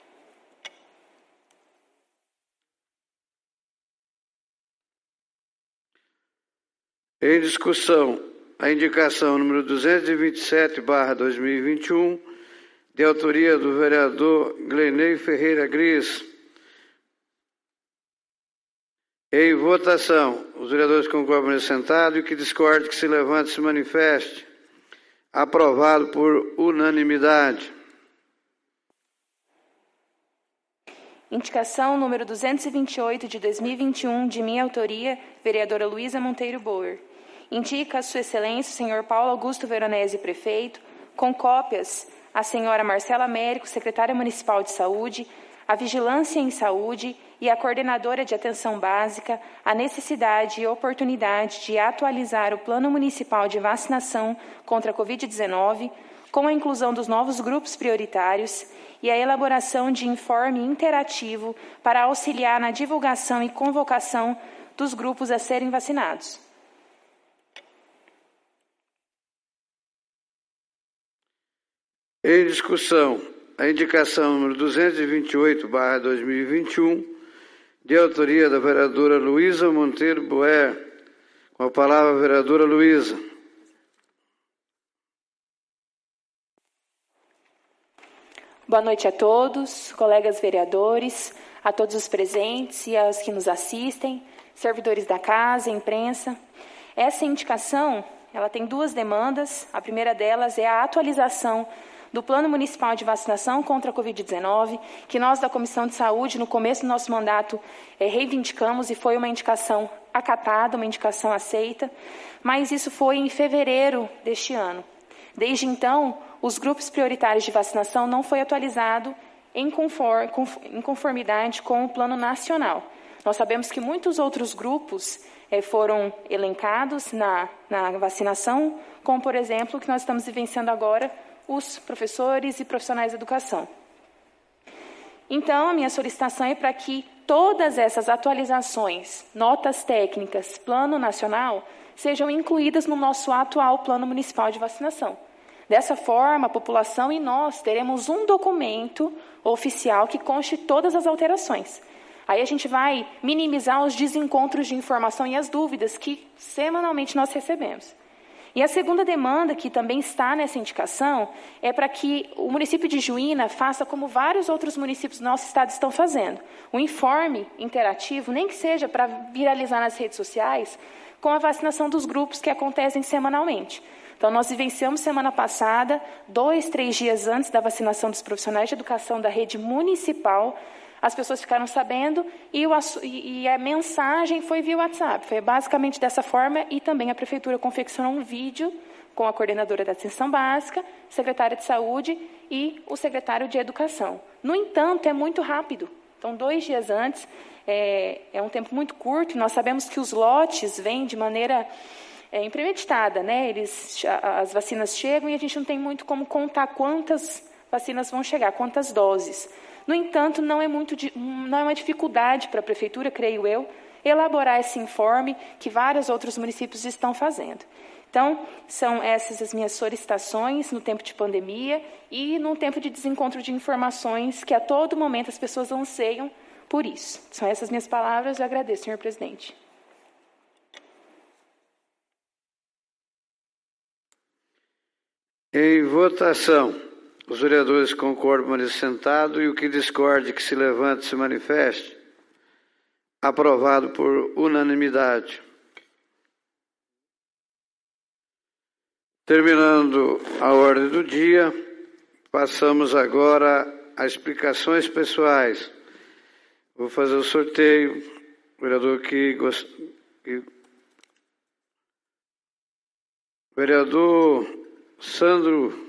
Em discussão, a indicação número duzentos e vinte e sete barra dois mil e vinte e um, de autoria do vereador Glenei Ferreira Gris. Em votação, os vereadores que concordam nesse sentado e que discorde que se levante se manifeste. Aprovado por unanimidade. Indicação número duzentos e vinte e oito de dois mil e vinte e um, de minha autoria, vereadora Luísa Monteiro Bauer. Indica a sua excelência, o senhor Paulo Augusto Veronese, prefeito, com cópias a senhora Marcela Américo, secretária municipal de saúde, a vigilância em saúde e a coordenadora de atenção básica, a necessidade e oportunidade de atualizar o plano municipal de vacinação contra a covid dezenove, com a inclusão dos novos grupos prioritários e a elaboração de informe interativo para auxiliar na divulgação e convocação dos grupos a serem vacinados. Em discussão, a indicação número duzentos e vinte e oito barra dois mil e vinte e um, de autoria da vereadora Luísa Monteiro Bauer. Com a palavra, a vereadora Luísa. Boa noite a todos, colegas vereadores, a todos os presentes e aos que nos assistem, servidores da casa, imprensa. Essa indicação, ela tem duas demandas. A primeira delas é a atualização do Plano Municipal de Vacinação contra a covid dezenove, que nós da Comissão de Saúde, no começo do nosso mandato, é, reivindicamos e foi uma indicação acatada, uma indicação aceita, mas isso foi em fevereiro deste ano. Desde então, os grupos prioritários de vacinação não foi atualizado em, conform, em conformidade com o Plano Nacional. Nós sabemos que muitos outros grupos é, foram elencados na, na vacinação, como, por exemplo, o que nós estamos vivenciando agora os professores e profissionais da educação. Então, a minha solicitação é para que todas essas atualizações, notas técnicas, plano nacional, sejam incluídas no nosso atual plano municipal de vacinação. Dessa forma, a população e nós teremos um documento oficial que conste todas as alterações. Aí a gente vai minimizar os desencontros de informação e as dúvidas que semanalmente nós recebemos. E a segunda demanda, que também está nessa indicação, é para que o município de Juína faça como vários outros municípios do nosso estado estão fazendo. Um informe interativo, nem que seja para viralizar nas redes sociais, com a vacinação dos grupos que acontecem semanalmente. Então, nós vivenciamos semana passada, dois, três dias antes da vacinação dos profissionais de educação da rede municipal, as pessoas ficaram sabendo e, o, e a mensagem foi via WhatsApp. Foi basicamente dessa forma e também a Prefeitura confeccionou um vídeo com a coordenadora da atenção básica, secretária de saúde e o secretário de educação. No entanto, é muito rápido. Então, dois dias antes, é, é um tempo muito curto. Nós sabemos que os lotes vêm de maneira é, impremeditada, né? Eles, as vacinas chegam e a gente não tem muito como contar quantas vacinas vão chegar, quantas doses. No entanto, não é, muito, não é uma dificuldade para a Prefeitura, creio eu, elaborar esse informe que vários outros municípios estão fazendo. Então, são essas as minhas solicitações no tempo de pandemia e no tempo de desencontro de informações que a todo momento as pessoas anseiam por isso. São essas minhas palavras, eu agradeço, senhor presidente. Em votação. Os vereadores concordam permanecer sentado e o que discorde que se levante e se manifeste. Aprovado por unanimidade. Terminando a ordem do dia, passamos agora a explicações pessoais. Vou fazer o sorteio. O vereador que gost... Vereador Sandro.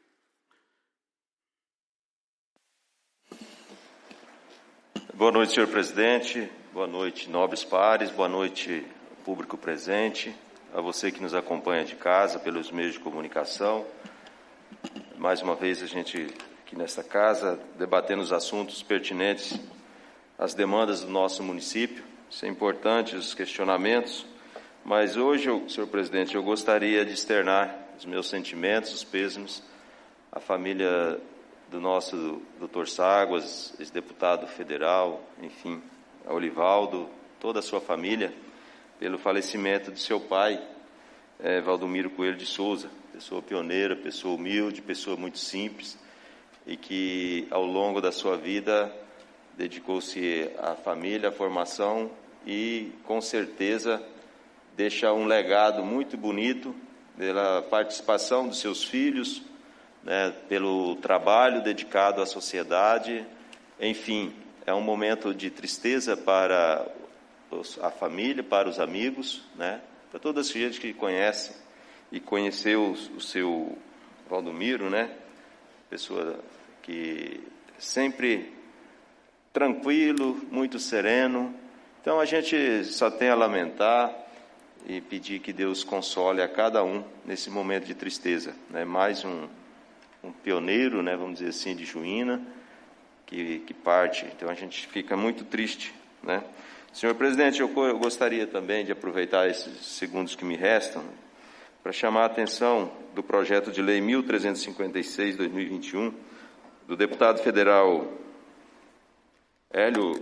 Boa noite, senhor presidente. Boa noite, nobres pares. Boa noite, público presente. A você que nos acompanha de casa, pelos meios de comunicação. Mais uma vez, a gente aqui nesta casa, debatendo os assuntos pertinentes às demandas do nosso município. Isso é importante, os questionamentos. Mas hoje, eu, senhor presidente, eu gostaria de externar os meus sentimentos, os pêsames à família do nosso doutor Ságuas, ex-deputado federal, enfim, a Olivaldo, toda a sua família, pelo falecimento de seu pai, é, Valdomiro Coelho de Souza, pessoa pioneira, pessoa humilde, pessoa muito simples, e que ao longo da sua vida dedicou-se à família, à formação e, com certeza, deixa um legado muito bonito pela participação dos seus filhos, né, pelo trabalho dedicado à sociedade. Enfim, é um momento de tristeza para os, a família, para os amigos, né, para toda essa gente que conhece e conheceu o, o seu Valdomiro, né, pessoa que sempre tranquilo, muito sereno. Então a gente só tem a lamentar e pedir que Deus console a cada um nesse momento de tristeza, né, mais um um pioneiro, né, vamos dizer assim, de Juína, que, que parte. Então, a gente fica muito triste, né. Senhor presidente, eu, eu gostaria também de aproveitar esses segundos que me restam para chamar a atenção do projeto de lei mil trezentos e cinquenta e seis, dois mil e vinte e um, do deputado federal Hélio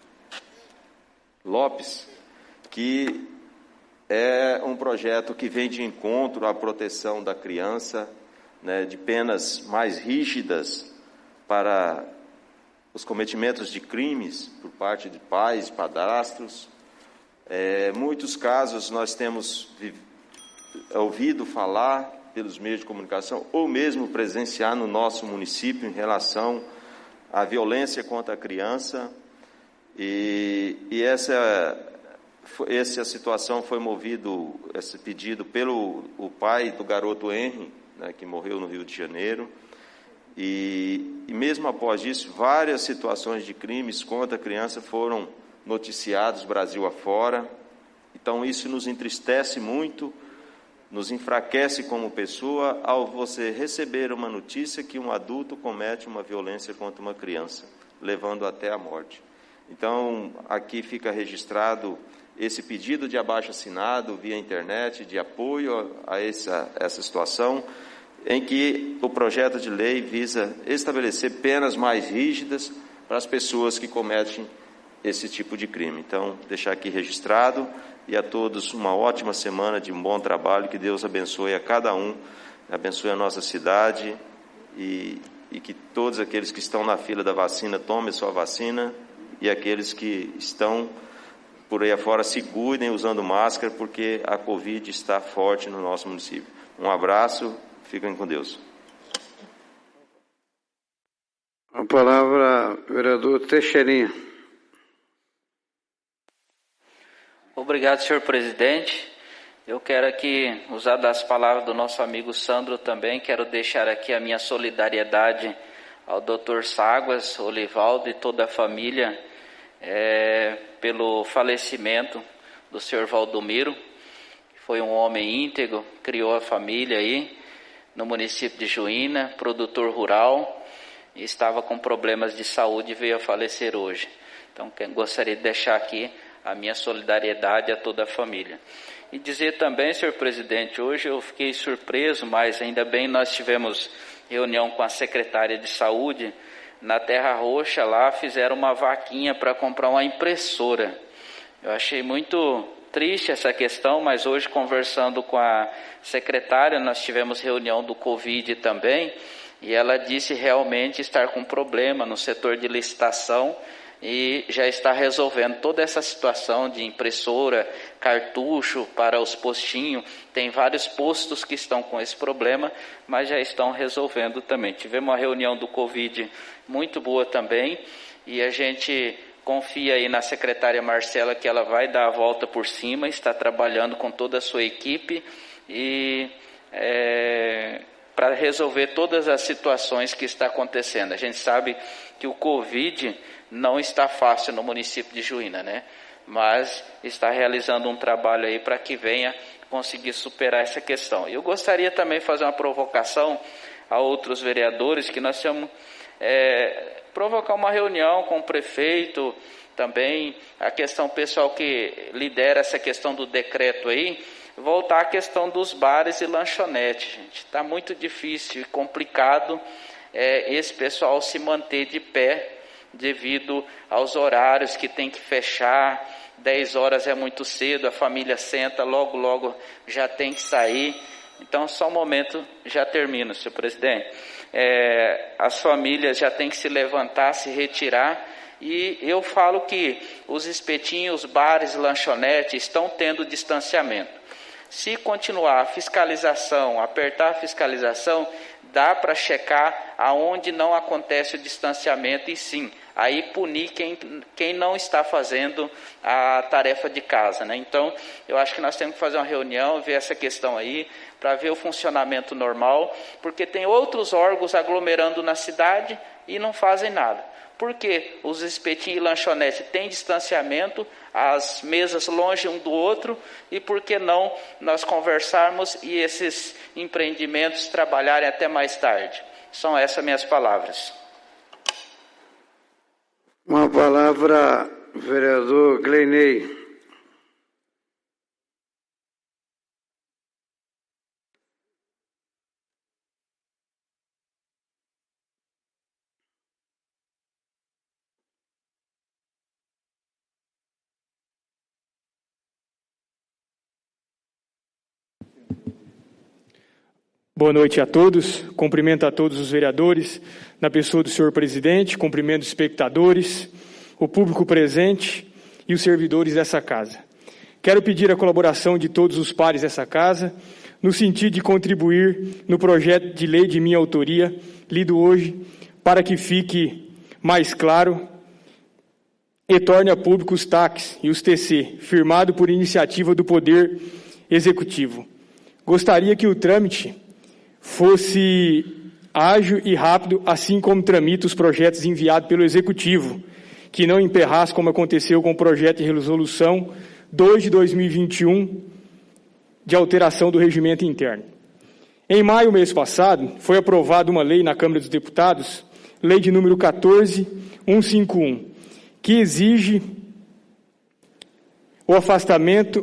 Lopes, que é um projeto que vem de encontro à proteção da criança, né, de penas mais rígidas para os cometimentos de crimes por parte de pais e padrastos. É, muitos casos nós temos ouvido falar pelos meios de comunicação ou mesmo presenciar no nosso município em relação à violência contra a criança, e, e essa, essa situação foi movido, esse pedido pelo o pai do garoto Henry, né, que morreu no Rio de Janeiro, e, e mesmo após isso, várias situações de crimes contra a criança foram noticiadas Brasil afora. Então isso nos entristece muito, nos enfraquece como pessoa ao você receber uma notícia que um adulto comete uma violência contra uma criança, levando até a morte. Então, aqui fica registrado esse pedido de abaixo-assinado via internet de apoio a essa, essa situação, em que o projeto de lei visa estabelecer penas mais rígidas para as pessoas que cometem esse tipo de crime. Então, deixar aqui registrado, e a todos uma ótima semana de um bom trabalho, que Deus abençoe a cada um, abençoe a nossa cidade, e, e que todos aqueles que estão na fila da vacina tomem sua vacina, e aqueles que estão por aí afora se cuidem usando máscara, porque a Covid está forte no nosso município. Um abraço, fiquem com Deus. A palavra, vereador Teixeirinha. Obrigado, senhor presidente. Eu quero aqui usar das palavras do nosso amigo Sandro também, quero deixar aqui a minha solidariedade ao doutor Ságuas, Olivaldo e toda a família é, pelo falecimento do senhor Valdomiro, que foi um homem íntegro, criou a família aí no município de Juína, produtor rural, e estava com problemas de saúde e veio a falecer hoje. Então, gostaria de deixar aqui a minha solidariedade a toda a família. E dizer também, senhor presidente, hoje eu fiquei surpreso, mas ainda bem nós tivemos reunião com a secretária de saúde, na Terra Roxa lá fizeram uma vaquinha para comprar uma impressora. Eu achei muito triste essa questão, mas hoje conversando com a secretária, nós tivemos reunião do Covid também, e ela disse realmente estar com problema no setor de licitação, e já está resolvendo toda essa situação de impressora, cartucho para os postinhos. Tem vários postos que estão com esse problema, mas já estão resolvendo também. Tivemos uma reunião do Covid muito boa também, e a gente confia aí na secretária Marcela que ela vai dar a volta por cima, está trabalhando com toda a sua equipe e é, para resolver todas as situações que está acontecendo. A gente sabe que o Covid não está fácil no município de Juína, né? Mas está realizando um trabalho aí para que venha conseguir superar essa questão. Eu gostaria também de fazer uma provocação a outros vereadores, que nós temos é, provocar uma reunião com o prefeito, também a questão pessoal que lidera essa questão do decreto aí, voltar à questão dos bares e lanchonetes, gente. Está muito difícil e complicado é, esse pessoal se manter de pé, devido aos horários que tem que fechar. Dez horas é muito cedo, a família senta, logo, logo já tem que sair. Então, só um momento, já termino, senhor presidente. É, as famílias já têm que se levantar, se retirar, e eu falo que os espetinhos, bares, lanchonetes estão tendo distanciamento. Se continuar a fiscalização, apertar a fiscalização, dá para checar aonde não acontece o distanciamento e sim, aí punir quem, quem não está fazendo a tarefa de casa, né? Então, eu acho que nós temos que fazer uma reunião, ver essa questão aí, para ver o funcionamento normal, porque tem outros órgãos aglomerando na cidade e não fazem nada. Porque os espetinhos e lanchonetes têm distanciamento, as mesas longe um do outro, e por que não nós conversarmos e esses empreendimentos trabalharem até mais tarde? São essas minhas palavras. Uma palavra, vereador Gleinei. Boa noite a todos, cumprimento a todos os vereadores, na pessoa do senhor presidente, cumprimento os espectadores, o público presente e os servidores dessa casa. Quero pedir a colaboração de todos os pares dessa casa, no sentido de contribuir no projeto de lei de minha autoria, lido hoje, para que fique mais claro e torne a público os T A Cs e os T C, firmado por iniciativa do Poder Executivo. Gostaria que o trâmite fosse ágil e rápido, assim como tramita os projetos enviados pelo Executivo, que não emperrasse como aconteceu com o projeto de resolução dois de dois mil e vinte e um, de alteração do regimento interno. Em maio, mês passado, foi aprovada uma lei na Câmara dos Deputados, lei de número quatorze mil cento e cinquenta e um, que exige o afastamento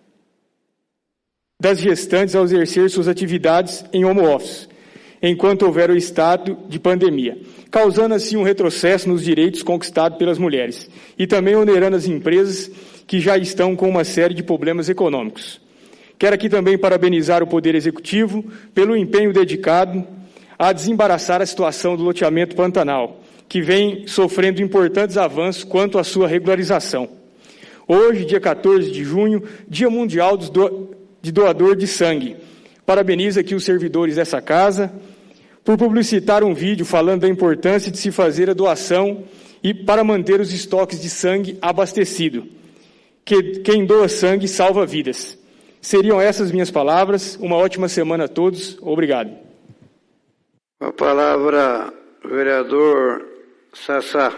das gestantes ao exercer suas atividades em home office, enquanto houver o estado de pandemia, causando assim um retrocesso nos direitos conquistados pelas mulheres e também onerando as empresas que já estão com uma série de problemas econômicos. Quero aqui também parabenizar o Poder Executivo pelo empenho dedicado a desembaraçar a situação do loteamento Pantanal, que vem sofrendo importantes avanços quanto à sua regularização. Hoje, dia quatorze de junho, Dia Mundial dos do... de Doador de Sangue. Parabenizo aqui os servidores dessa casa por publicitar um vídeo falando da importância de se fazer a doação e para manter os estoques de sangue abastecidos. Que quem doa sangue salva vidas. Seriam essas minhas palavras. Uma ótima semana a todos. Obrigado. Com a palavra, vereador Sassá.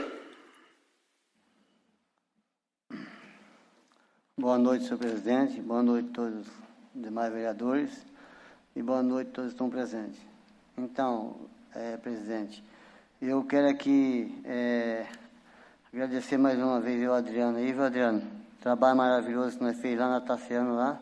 Boa noite, senhor presidente. Boa noite a todos os demais vereadores. E boa noite a todos que estão presentes. Então, é, presidente, eu quero aqui é, agradecer mais uma vez ao Adriano aí, viu, Adriano? Trabalho maravilhoso que nós fez lá na Tassiano lá.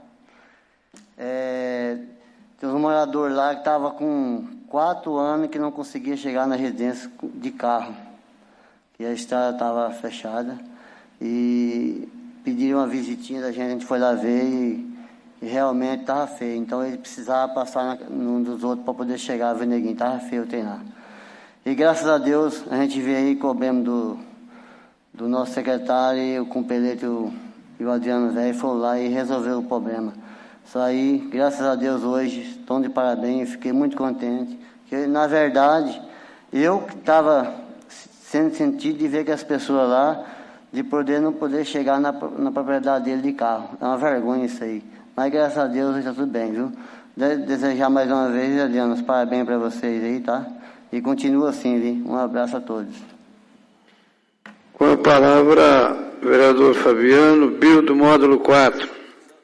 É, tem um morador lá que estava com quatro anos que não conseguia chegar na residência de carro. Que a estrada estava fechada. E pediram uma visitinha da gente, a gente foi lá ver e, e realmente estava feio. Então ele precisava passar na, num dos outros para poder chegar a ver neguinho. Estava feio o treinar. E graças a Deus a gente vê aí cobramos do, do nosso secretário, o Cumpelete e o, e o Adriano Velho foram lá e resolveram o problema. Isso aí, graças a Deus hoje, estão de parabéns, fiquei muito contente. Porque, na verdade, eu que estava sendo sentido de ver que as pessoas lá, de poder não poder chegar na, na propriedade dele de carro. É uma vergonha isso aí. Mas graças a Deus está tudo bem, viu? De, desejar mais uma vez, Adriano, os parabéns para vocês aí, tá? E continua assim, viu? Um abraço a todos. Com a palavra, vereador Fabiano, Bio do módulo quatro.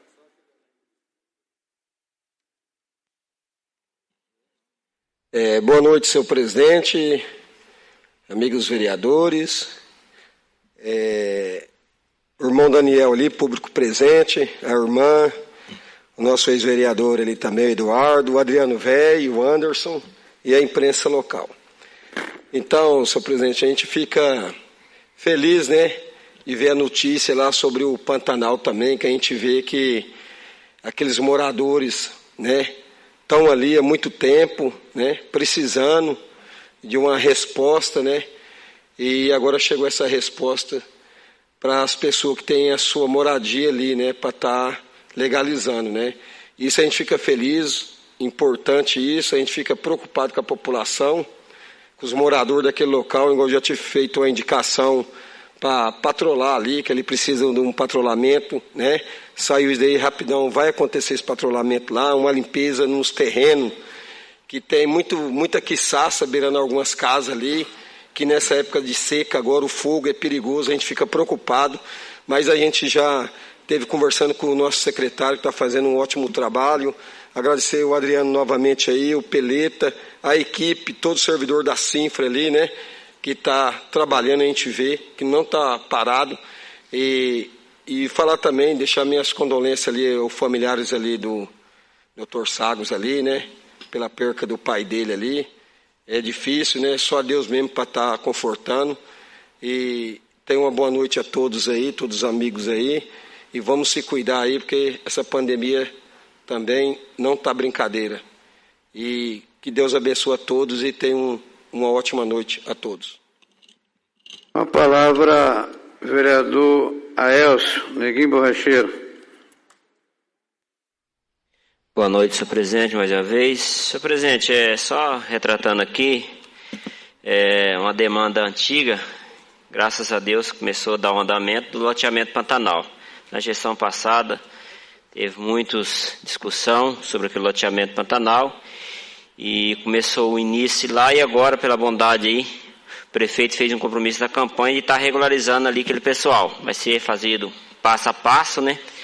É, boa noite, senhor presidente, amigos vereadores, é, o irmão Daniel ali, público presente, a irmã, o nosso ex-vereador ali também, Eduardo, o Adriano Velho, o Anderson e a imprensa local. Então, senhor presidente, a gente fica feliz, né, de ver a notícia lá sobre o Pantanal também, que a gente vê que aqueles moradores, né, estão ali há muito tempo, né, precisando de uma resposta, né, e agora chegou essa resposta para as pessoas que têm a sua moradia ali, né, para estar tá legalizando, né. Isso a gente fica feliz, importante isso, a gente fica preocupado com a população, com os moradores daquele local, igual eu já tive feito uma indicação para patrolar ali, que ele precisa de um patrulhamento, né? Saiu isso daí rapidão, vai acontecer esse patrulhamento lá, uma limpeza nos terrenos, que tem muito, muita quiçaça beirando algumas casas ali, que nessa época de seca agora o fogo é perigoso, a gente fica preocupado, mas a gente já teve conversando com o nosso secretário, que está fazendo um ótimo trabalho. Agradecer o Adriano novamente aí, o Peleta, a equipe, todo servidor da Sinfra ali, né? Que está trabalhando, a gente vê, que não está parado. E, e falar também, deixar minhas condolências ali aos familiares ali do doutor Sagos ali, né? Pela perca do pai dele ali. É difícil, né? Só Deus mesmo para estar tá confortando. E tenha uma boa noite a todos aí, todos os amigos aí. E vamos se cuidar aí, porque essa pandemia também não está brincadeira. E que Deus abençoe a todos e tenha um Uma ótima noite a todos. A palavra, vereador Aelcio, Neguinho Borracheiro. Boa noite, senhor presidente, mais uma vez. Senhor presidente, é só retratando aqui, é uma demanda antiga, graças a Deus começou a dar um andamento do loteamento Pantanal. Na gestão passada, teve muitas discussão sobre aquele loteamento Pantanal, e começou o início lá e agora, pela bondade aí, o prefeito fez um compromisso da campanha e está regularizando ali aquele pessoal. Vai ser fazido passo a passo, né?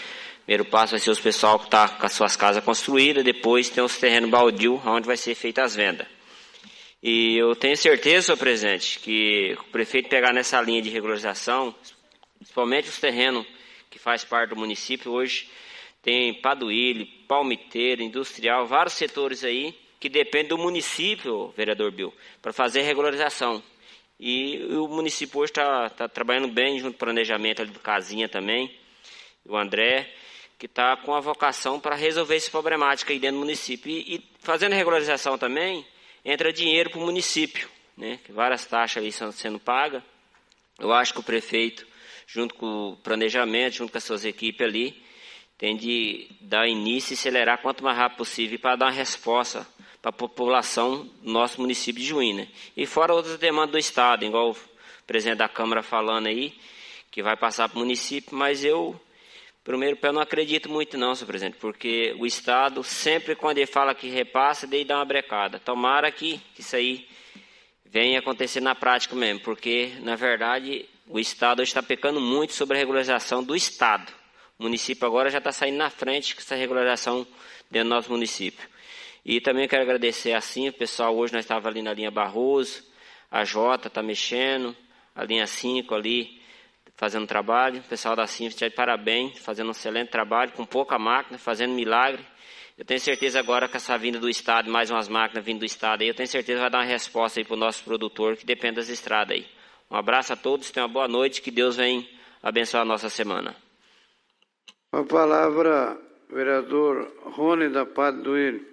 primeiro passo vai ser os pessoal que está com as suas casas construídas, depois tem os terrenos baldio, onde vai ser feita as vendas. E eu tenho certeza, senhor presidente, que o prefeito pegar nessa linha de regularização, principalmente os terrenos que faz parte do município, hoje tem Paduíli, Palmiteira, Industrial, vários setores aí que dependem do município, vereador Bill, para fazer regularização. E o município hoje está tá trabalhando bem junto com o planejamento ali do Casinha também, o André, que está com a vocação para resolver essa problemática aí dentro do município. E, e fazendo regularização também, entra dinheiro para o município, né? Que várias taxas ali estão sendo pagas. Eu acho que o prefeito, junto com o planejamento, junto com as suas equipes ali, tem de dar início e acelerar quanto mais rápido possível para dar uma resposta para a população do nosso município de Juína. Né? E fora outras demandas do Estado, igual o presidente da Câmara falando aí, que vai passar para o município, mas eu, primeiro pé, não acredito muito não, senhor presidente, porque o Estado, sempre quando ele fala que repassa, ele dá uma brecada. Tomara que isso aí venha acontecer na prática mesmo, porque, na verdade, o Estado hoje está pecando muito sobre a regularização do Estado. O município agora já está saindo na frente com essa regularização dentro do nosso município. E também quero agradecer assim, o pessoal, hoje nós estávamos ali na linha Barroso, a Jota está mexendo, a linha cinco ali, fazendo trabalho, o pessoal da Cinf está de parabéns, fazendo um excelente trabalho, com pouca máquina, fazendo milagre. Eu tenho certeza agora que essa vinda do Estado, mais umas máquinas vindo do Estado aí, eu tenho certeza que vai dar uma resposta aí para o nosso produtor, que depende das estradas aí. Um abraço a todos, tenham uma boa noite, que Deus venha abençoar a nossa semana. Com a palavra, vereador Rony da Paduíli.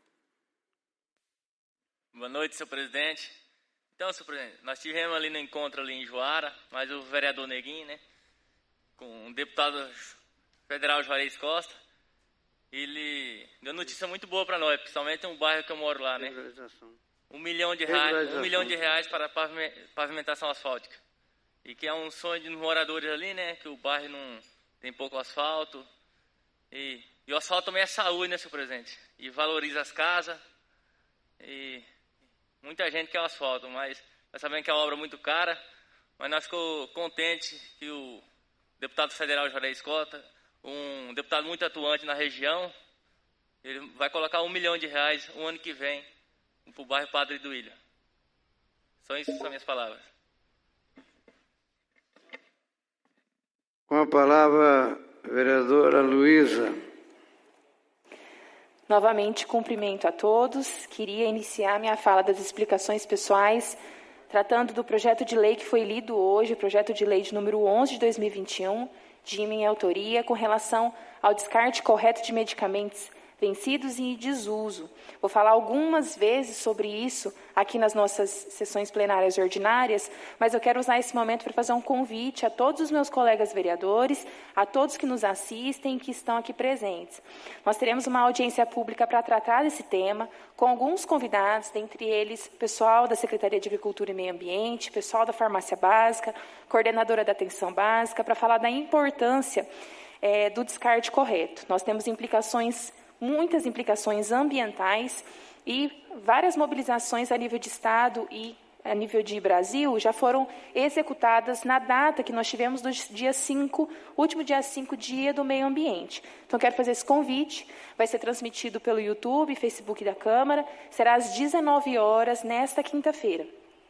Boa noite, senhor presidente. Então, senhor presidente, nós tivemos ali no encontro ali em Juara, mas o vereador Neguinho, né, com o deputado federal Juarez Costa, ele deu notícia muito boa para nós, principalmente um bairro que eu moro lá, né? Um milhão de reais, um milhão de reais para pavimentação asfáltica. E que é um sonho dos moradores ali, né, que o bairro não tem pouco asfalto. E, e o asfalto também é saúde, né, senhor presidente? E valoriza as casas. E muita gente quer o asfalto, mas nós sabemos que é uma obra muito cara, mas nós ficamos contentes que o deputado federal Juarez Costa, um deputado muito atuante na região, ele vai colocar um milhão de reais o ano que vem para o bairro Padre Duílio. Só isso são minhas palavras. Com a palavra, vereadora Luísa. Novamente, cumprimento a todos. Queria iniciar minha fala das explicações pessoais, tratando do projeto de lei que foi lido hoje, o projeto de lei de número onze de dois mil e vinte e um, de minha autoria, com relação ao descarte correto de medicamentos vencidos e em desuso. Vou falar algumas vezes sobre isso aqui nas nossas sessões plenárias ordinárias, mas eu quero usar esse momento para fazer um convite a todos os meus colegas vereadores, a todos que nos assistem e que estão aqui presentes. Nós teremos uma audiência pública para tratar desse tema, com alguns convidados, dentre eles pessoal da Secretaria de Agricultura e Meio Ambiente, pessoal da Farmácia Básica, coordenadora da Atenção Básica, para falar da importância é, do descarte correto. Nós temos implicações muitas implicações ambientais e várias mobilizações a nível de Estado e a nível de Brasil já foram executadas na data que nós tivemos do dia cinco, último dia cinco, dia do meio ambiente. Então, quero fazer esse convite, vai ser transmitido pelo YouTube, Facebook da Câmara, será às dezenove horas, nesta quinta-feira.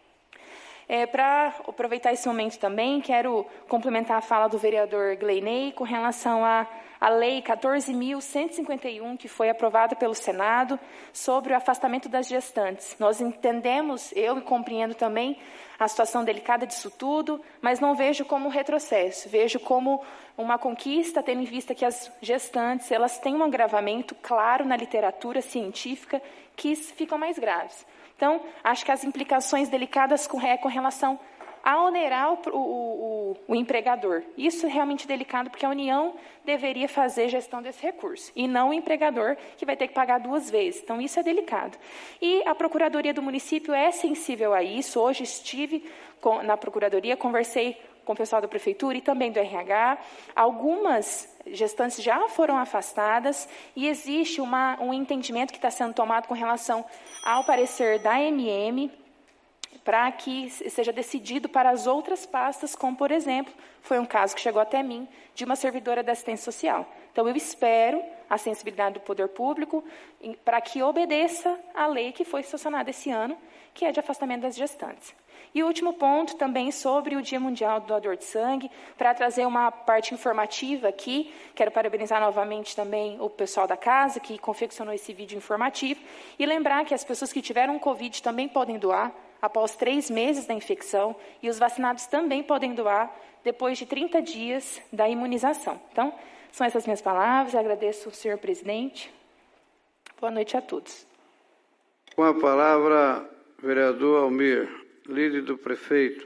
É, para aproveitar esse momento também, quero complementar a fala do vereador Gleinei com relação à a Lei quatorze mil cento e cinquenta e um, que foi aprovada pelo Senado, sobre o afastamento das gestantes. Nós entendemos, eu e compreendo também, a situação delicada disso tudo, mas não vejo como um retrocesso, vejo como uma conquista, tendo em vista que as gestantes elas têm um agravamento claro na literatura científica, que ficam mais graves. Então, acho que as implicações delicadas com, é, com relação a onerar o, o, o, o empregador. Isso é realmente delicado, porque a União deveria fazer gestão desse recurso, e não o empregador, que vai ter que pagar duas vezes. Então, isso é delicado. E a Procuradoria do município é sensível a isso. Hoje estive com, na Procuradoria, conversei com o pessoal da Prefeitura e também do R H. Algumas gestantes já foram afastadas e existe uma, um entendimento que está sendo tomado com relação ao parecer da M M, para que seja decidido para as outras pastas, como, por exemplo, foi um caso que chegou até mim, de uma servidora da assistência social. Então, eu espero a sensibilidade do poder público para que obedeça à lei que foi sancionada esse ano, que é de afastamento das gestantes. E o último ponto, também sobre o Dia Mundial do Doador de Sangue, para trazer uma parte informativa aqui. Quero parabenizar novamente também o pessoal da casa que confeccionou esse vídeo informativo e lembrar que as pessoas que tiveram Covid também podem doar após três meses da infecção e os vacinados também podem doar depois de trinta dias da imunização. Então, são essas minhas palavras. Eu agradeço, senhor presidente. Boa noite a todos. Com a palavra, vereador Almir, líder do prefeito.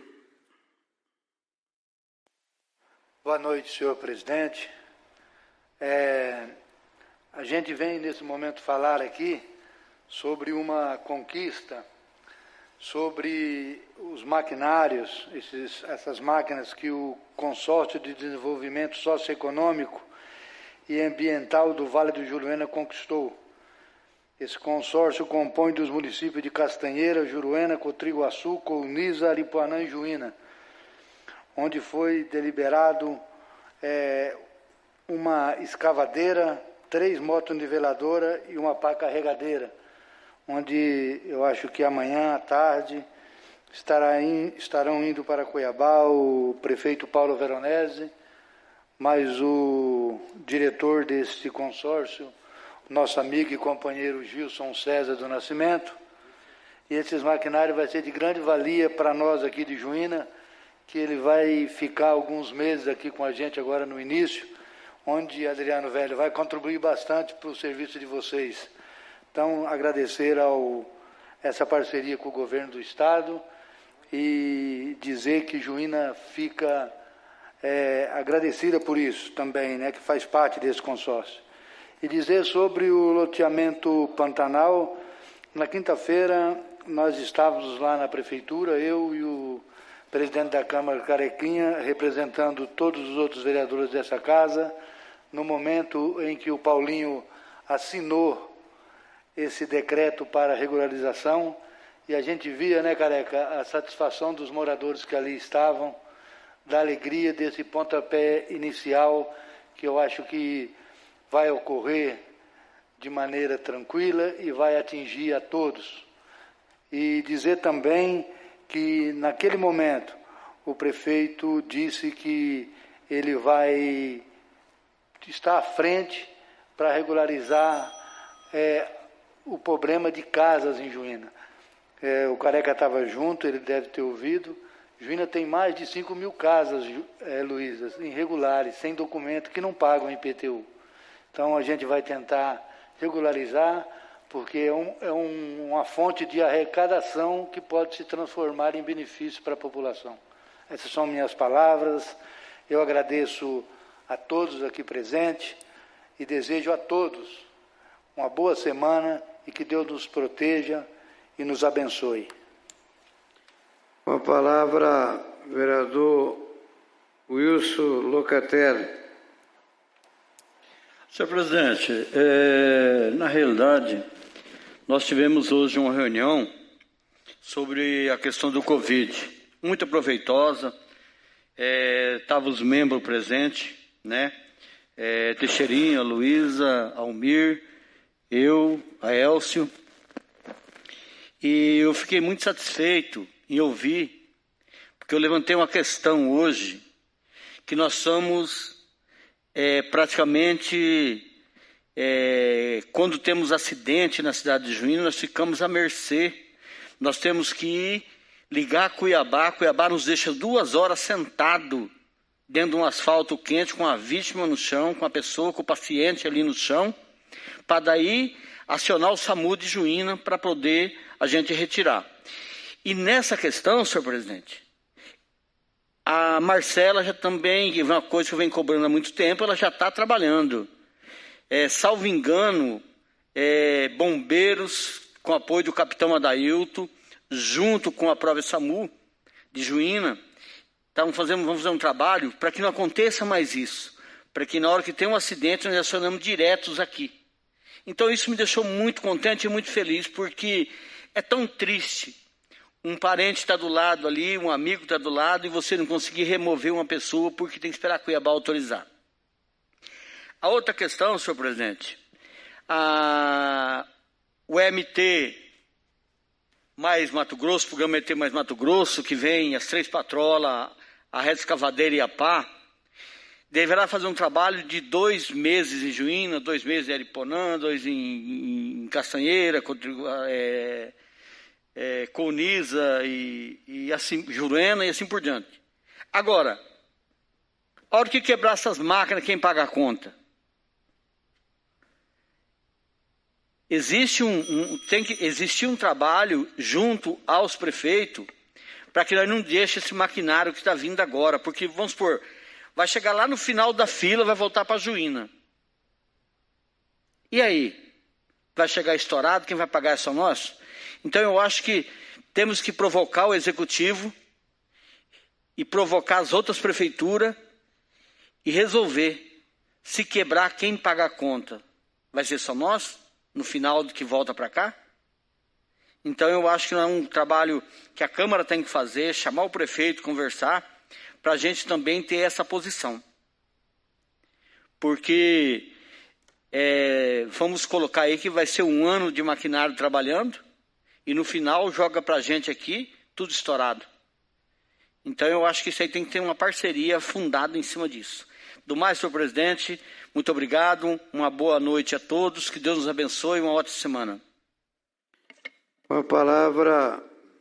Boa noite, senhor presidente. É, a gente vem, nesse momento, falar aqui sobre uma conquista, sobre os maquinários, esses, essas máquinas que o Consórcio de Desenvolvimento Socioeconômico e Ambiental do Vale do Juruena conquistou. Esse consórcio compõe dos municípios de Castanheira, Juruena, Cotriguaçu, Colniza, Aripuanã e Juína, onde foi deliberado é, uma escavadeira, três motoniveladoras e uma pá carregadeira, onde eu acho que amanhã à tarde estará in, estarão indo para Cuiabá o prefeito Paulo Veronese, mais o diretor desse consórcio, nosso amigo e companheiro Gilson César do Nascimento. E esses maquinários vai ser de grande valia para nós aqui de Juína, que ele vai ficar alguns meses aqui com a gente agora no início, onde Adriano Velho vai contribuir bastante para o serviço de vocês. Então, agradecer ao essa parceria com o governo do Estado e dizer que Juína fica é, agradecida por isso também, né, que faz parte desse consórcio. E dizer sobre o loteamento Pantanal, na quinta-feira nós estávamos lá na prefeitura, eu e o presidente da Câmara, Carequinha, representando todos os outros vereadores dessa casa, no momento em que o Paulinho assinou esse decreto para regularização, e a gente via, né, Careca, a satisfação dos moradores que ali estavam, da alegria desse pontapé inicial, que eu acho que vai ocorrer de maneira tranquila e vai atingir a todos. E dizer também que, naquele momento, o prefeito disse que ele vai estar à frente para regularizar é, o problema de casas em Juína. É, o Careca estava junto, ele deve ter ouvido. Juína tem mais de cinco mil casas, é, Luísa, irregulares, sem documento, que não pagam I P T U. Então, a gente vai tentar regularizar, porque é, um, é um, uma fonte de arrecadação que pode se transformar em benefício para a população. Essas são minhas palavras. Eu agradeço a todos aqui presentes e desejo a todos uma boa semana e que Deus nos proteja e nos abençoe. Com a palavra, vereador Wilson Locatelli. Senhor presidente, é, na realidade, nós tivemos hoje uma reunião sobre a questão do Covid, muito proveitosa, estavam é, os membros presentes, né? É, Teixeirinha, Luísa, Almir, eu, a Elcio, e eu fiquei muito satisfeito em ouvir, porque eu levantei uma questão hoje, que nós somos é, praticamente, é, quando temos acidente na cidade de Juína, nós ficamos à mercê, nós temos que ir ligar a Cuiabá, Cuiabá nos deixa duas horas sentado dentro de um asfalto quente, com a vítima no chão, com a pessoa, com o paciente ali no chão, para daí acionar o SAMU de Juína para poder a gente retirar. E nessa questão, senhor presidente, a Marcela já também, que é uma coisa que eu venho cobrando há muito tempo, ela já está trabalhando. É, salvo engano, é, bombeiros, com apoio do capitão Adailto, junto com a Prova SAMU de Juína, tavam fazendo, vamos fazer um trabalho para que não aconteça mais isso, para que na hora que tem um acidente nós acionamos diretos aqui. Então isso me deixou muito contente e muito feliz, porque é tão triste um parente está do lado ali, um amigo está do lado, e você não conseguir remover uma pessoa porque tem que esperar a Cuiabá autorizar. A outra questão, senhor presidente, a, o M T mais Mato Grosso, o programa M T mais Mato Grosso, que vem as três patrolas, a Rede Escavadeira e a Pá, deverá fazer um trabalho de dois meses em Juína, dois meses em Ariponã, dois em, em Castanheira, é, é, Coniza e, e assim, Jurena e assim por diante. Agora, a hora que quebrar essas máquinas, quem paga a conta? Existe um, um, tem que existir um trabalho junto aos prefeitos para que nós não deixemos esse maquinário que está vindo agora, porque, vamos supor, vai chegar lá no final da fila, vai voltar para a Juína. E aí? Vai chegar estourado, quem vai pagar é só nós? Então eu acho que temos que provocar o executivo e provocar as outras prefeituras e resolver. Se quebrar, quem paga a conta? Vai ser só nós? No final do que volta para cá? Então eu acho que não é um trabalho que a Câmara tem que fazer, chamar o prefeito, conversar, para a gente também ter essa posição. Porque é, vamos colocar aí que vai ser um ano de maquinário trabalhando e no final joga para a gente aqui tudo estourado. Então eu acho que isso aí tem que ter uma parceria fundada em cima disso. Do mais, senhor presidente, muito obrigado, uma boa noite a todos, que Deus nos abençoe e uma ótima semana. Com a palavra,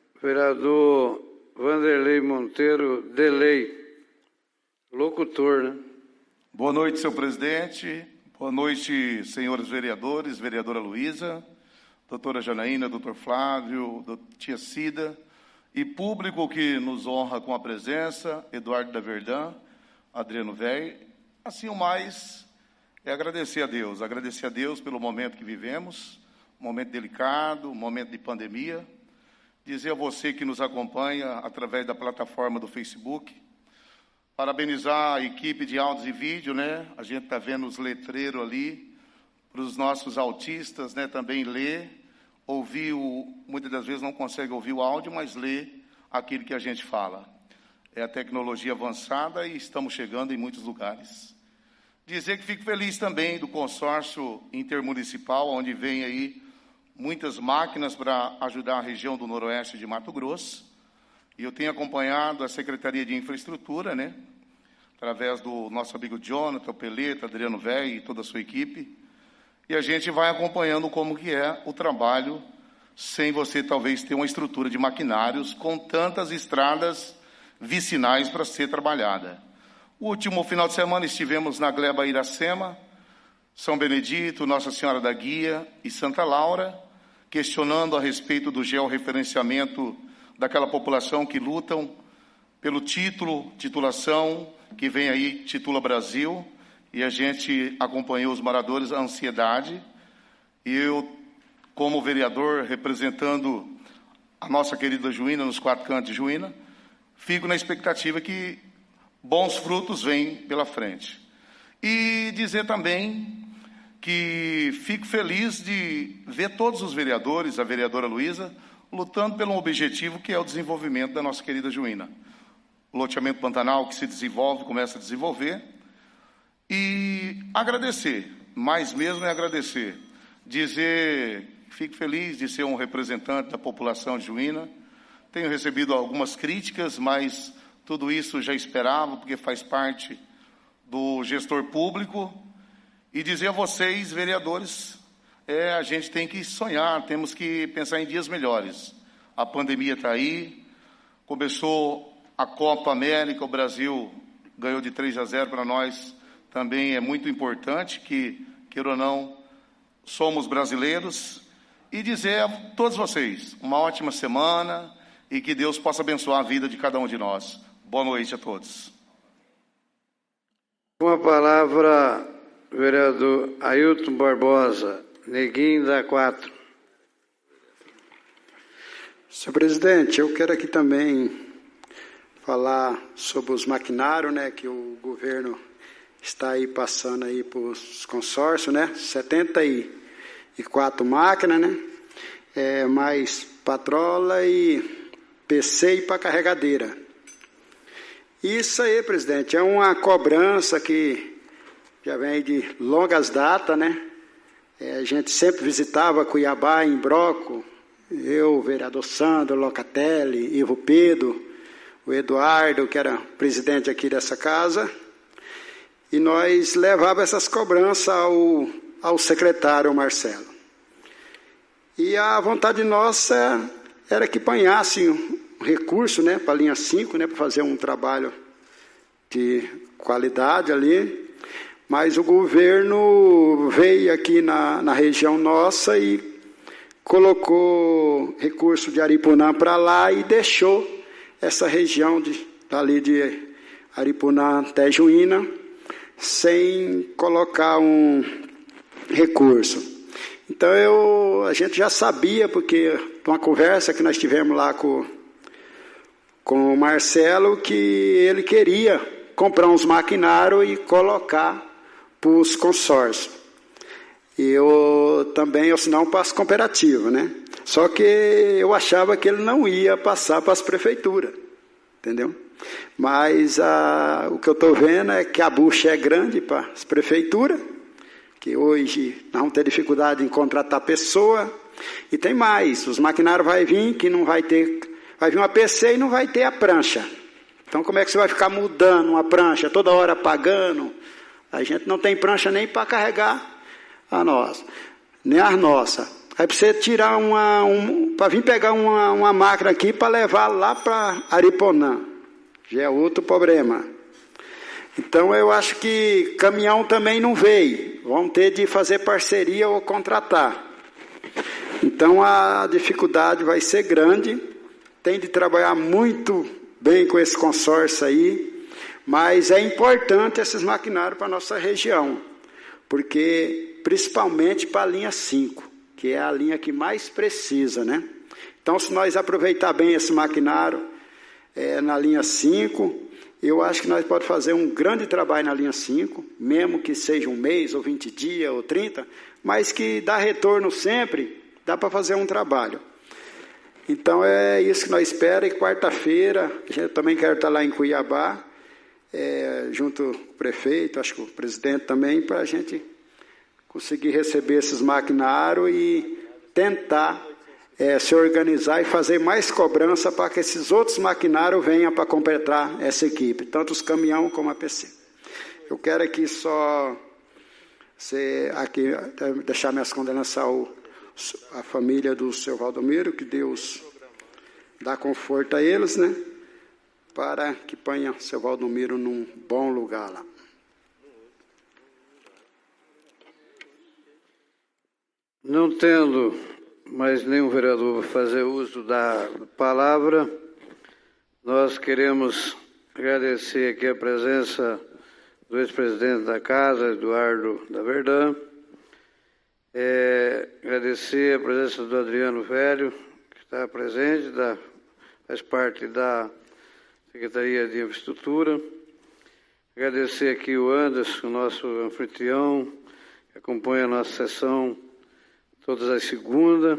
vereador Vanderlei Monteiro Delei, locutor, né? Boa noite, senhor presidente, boa noite, senhores vereadores, vereadora Luísa, doutora Janaína, doutor Flávio, tia Cida, e público que nos honra com a presença, Eduardo da Verdã, Adriano Véi. Assim, o mais é agradecer a Deus, agradecer a Deus pelo momento que vivemos, um momento delicado, um momento de pandemia. Dizer a você que nos acompanha através da plataforma do Facebook, parabenizar a equipe de áudios e vídeo, né? A gente está vendo os letreiros ali, para os nossos autistas, né? Também ler, ouvir, o, muitas das vezes não consegue ouvir o áudio, mas ler aquilo que a gente fala. É a tecnologia avançada e estamos chegando em muitos lugares. Dizer que fico feliz também do consórcio intermunicipal, onde vem aí muitas máquinas para ajudar a região do noroeste de Mato Grosso. E eu tenho acompanhado a Secretaria de Infraestrutura, né? Através do nosso amigo Jonathan, Peleta, Adriano Véi e toda a sua equipe. E a gente vai acompanhando como que é o trabalho, sem você talvez ter uma estrutura de maquinários com tantas estradas vicinais para ser trabalhada. O último final de semana estivemos na Gleba Iracema, São Benedito, Nossa Senhora da Guia e Santa Laura, questionando a respeito do georreferenciamento daquela população que lutam pelo título, titulação, que vem aí, Titula Brasil, e a gente acompanhou os moradores, a ansiedade, e eu, como vereador, representando a nossa querida Juína, nos quatro cantos de Juína, fico na expectativa que bons frutos vêm pela frente. E dizer também que fico feliz de ver todos os vereadores, a vereadora Luísa, lutando pelo objetivo que é o desenvolvimento da nossa querida Juína. O loteamento Pantanal que se desenvolve, começa a desenvolver. E agradecer, mais mesmo é agradecer. Dizer que fico feliz de ser um representante da população de Juína. Tenho recebido algumas críticas, mas tudo isso já esperava, porque faz parte do gestor público. E dizer a vocês, vereadores, é, a gente tem que sonhar, temos que pensar em dias melhores. A pandemia está aí, começou a Copa América, o Brasil ganhou de três a zero para nós, também é muito importante que, queira ou não, somos brasileiros. E dizer a todos vocês, uma ótima semana e que Deus possa abençoar a vida de cada um de nós. Boa noite a todos. Com a palavra, vereador Ailton Barbosa, Neguinho da quatro. Senhor presidente, eu quero aqui também falar sobre os maquinários, né, que o governo está aí passando aí para os consórcios, né, setenta e quatro máquinas, né, é, mais patrola e P C e para carregadeira. Isso aí, presidente, é uma cobrança que já vem de longas datas, né? É, a gente sempre visitava Cuiabá em bloco, eu, o vereador Sandro, Locatelli, Ivo Pedro, o Eduardo, que era presidente aqui dessa casa, e nós levávamos essas cobranças ao, ao secretário Marcelo. E a vontade nossa era que apanhasse um recurso, né, para a linha cinco, né, para fazer um trabalho de qualidade ali, mas o governo veio aqui na, na região nossa e colocou recurso de Aripunã para lá e deixou essa região de, dali de Aripunã até Juína sem colocar um recurso. Então eu, a gente já sabia, porque uma conversa que nós tivemos lá com, com o Marcelo, que ele queria comprar uns maquinários e colocar para os consórcios. E eu também assinava para as cooperativas, né? Só que eu achava que ele não ia passar para as prefeituras, entendeu? Mas a, o que eu estou vendo é que a bucha é grande para as prefeituras, que hoje nós vamos ter dificuldade em contratar pessoa, e tem mais, os maquinários vai vir que não vai ter, vai vir uma P C e não vai ter a prancha. Então como é que você vai ficar mudando uma prancha, toda hora pagando? A gente não tem prancha nem para carregar a nossa, nem as nossas. Aí precisa tirar uma, um, para vir pegar uma, uma máquina aqui para levar lá para Aripunã. Já é outro problema. Então eu acho que caminhão também não veio. Vão ter de fazer parceria ou contratar. Então a dificuldade vai ser grande. Tem de trabalhar muito bem com esse consórcio aí. Mas é importante esses maquinários para a nossa região. Porque, principalmente para a linha cinco, que é a linha que mais precisa, né? Então, se nós aproveitar bem esse maquinário é, na linha cinco, eu acho que nós podemos fazer um grande trabalho na linha cinco, mesmo que seja um mês, ou vinte dias, ou trinta, mas que dá retorno sempre, dá para fazer um trabalho. Então, é isso que nós esperamos, e quarta-feira, a gente também quer estar lá em Cuiabá, é, junto com o prefeito, acho que o presidente também, para a gente conseguir receber esses maquinários e tentar é, se organizar e fazer mais cobrança para que esses outros maquinários venham para completar essa equipe, tanto os caminhões como a P C. Eu quero aqui só ser, aqui, deixar minhas condenações ao, à família do seu Valdomiro, que Deus dá conforto a eles, né? Para que ponha seu Valdomiro num bom lugar lá. Não tendo mais nenhum vereador fazer uso da palavra, nós queremos agradecer aqui a presença do ex-presidente da Casa, Eduardo da Verdã, é, agradecer a presença do Adriano Velho, que está presente, da, faz parte da Secretaria de Infraestrutura. Agradecer aqui o Anderson, nosso anfitrião, que acompanha a nossa sessão todas as segundas.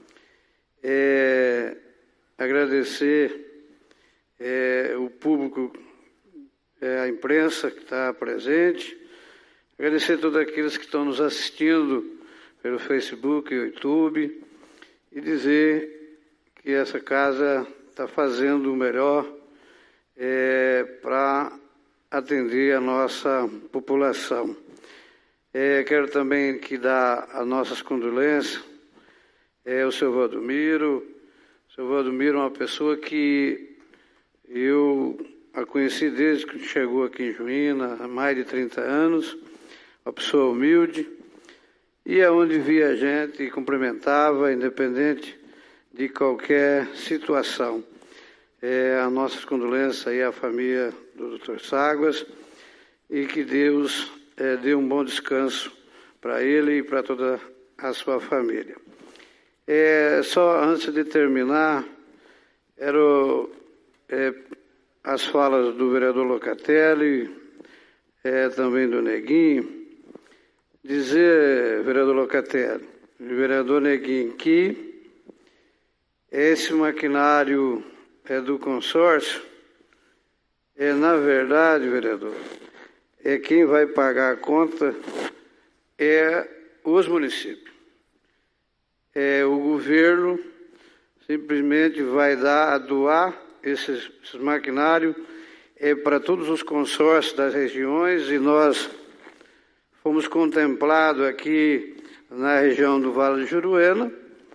É, agradecer é, o público, é, a imprensa que está presente. Agradecer a todos aqueles que estão nos assistindo pelo Facebook e YouTube. E dizer que essa casa está fazendo o melhor é, para atender a nossa população. É, quero também que dar as nossas condolências é, ao seu Valdomiro. O seu Valdomiro é uma pessoa que eu a conheci desde que chegou aqui em Juína, há mais de trinta anos, uma pessoa humilde, e aonde via a gente e cumprimentava, independente de qualquer situação. É, as nossas condolências aí à família do doutor Ságuas, e que Deus é, dê um bom descanso para ele e para toda a sua família. É, só antes de terminar, quero é, as falas do vereador Locatelli, é, também do Neguinho, dizer, vereador Locatelli, vereador Neguinho, que esse maquinário é, do consórcio, é, na verdade, vereador, é quem vai pagar a conta é os municípios. É, o governo simplesmente vai dar, a doar esses, esses maquinários é, para todos os consórcios das regiões, e nós fomos contemplados aqui na região do Vale do Juruena,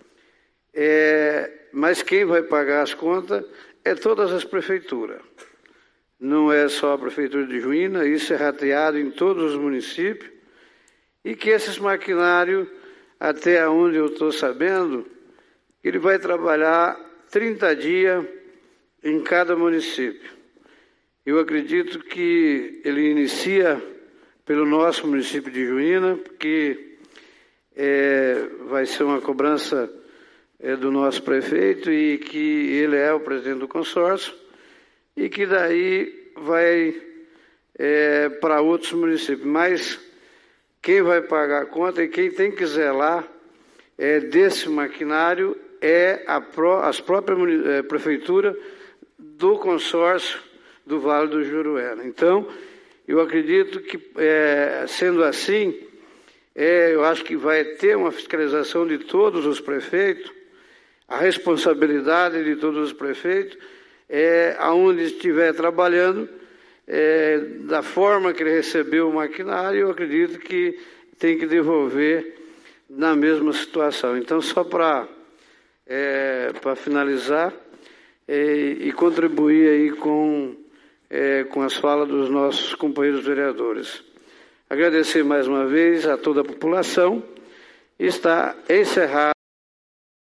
é, mas quem vai pagar as contas é todas as prefeituras. Não é só a Prefeitura de Juína, isso é rateado em todos os municípios, e que esses maquinários, até onde eu estou sabendo, ele vai trabalhar trinta dias em cada município. Eu acredito que ele inicia pelo nosso município de Juína, porque é, vai ser uma cobrança é, do nosso prefeito, e que ele é o presidente do consórcio, e que daí vai é, para outros municípios. Mas quem vai pagar a conta e quem tem que zelar é, desse maquinário é a pró, as próprias é, prefeituras do consórcio do Vale do Juruena. Então, eu acredito que, é, sendo assim, é, eu acho que vai ter uma fiscalização de todos os prefeitos, a responsabilidade de todos os prefeitos, é, aonde estiver trabalhando, é, da forma que ele recebeu o maquinário, eu acredito que tem que devolver na mesma situação. Então, só para é, para finalizar é, e contribuir aí com, é, com as falas dos nossos companheiros vereadores. Agradecer mais uma vez a toda a população. Está encerrado.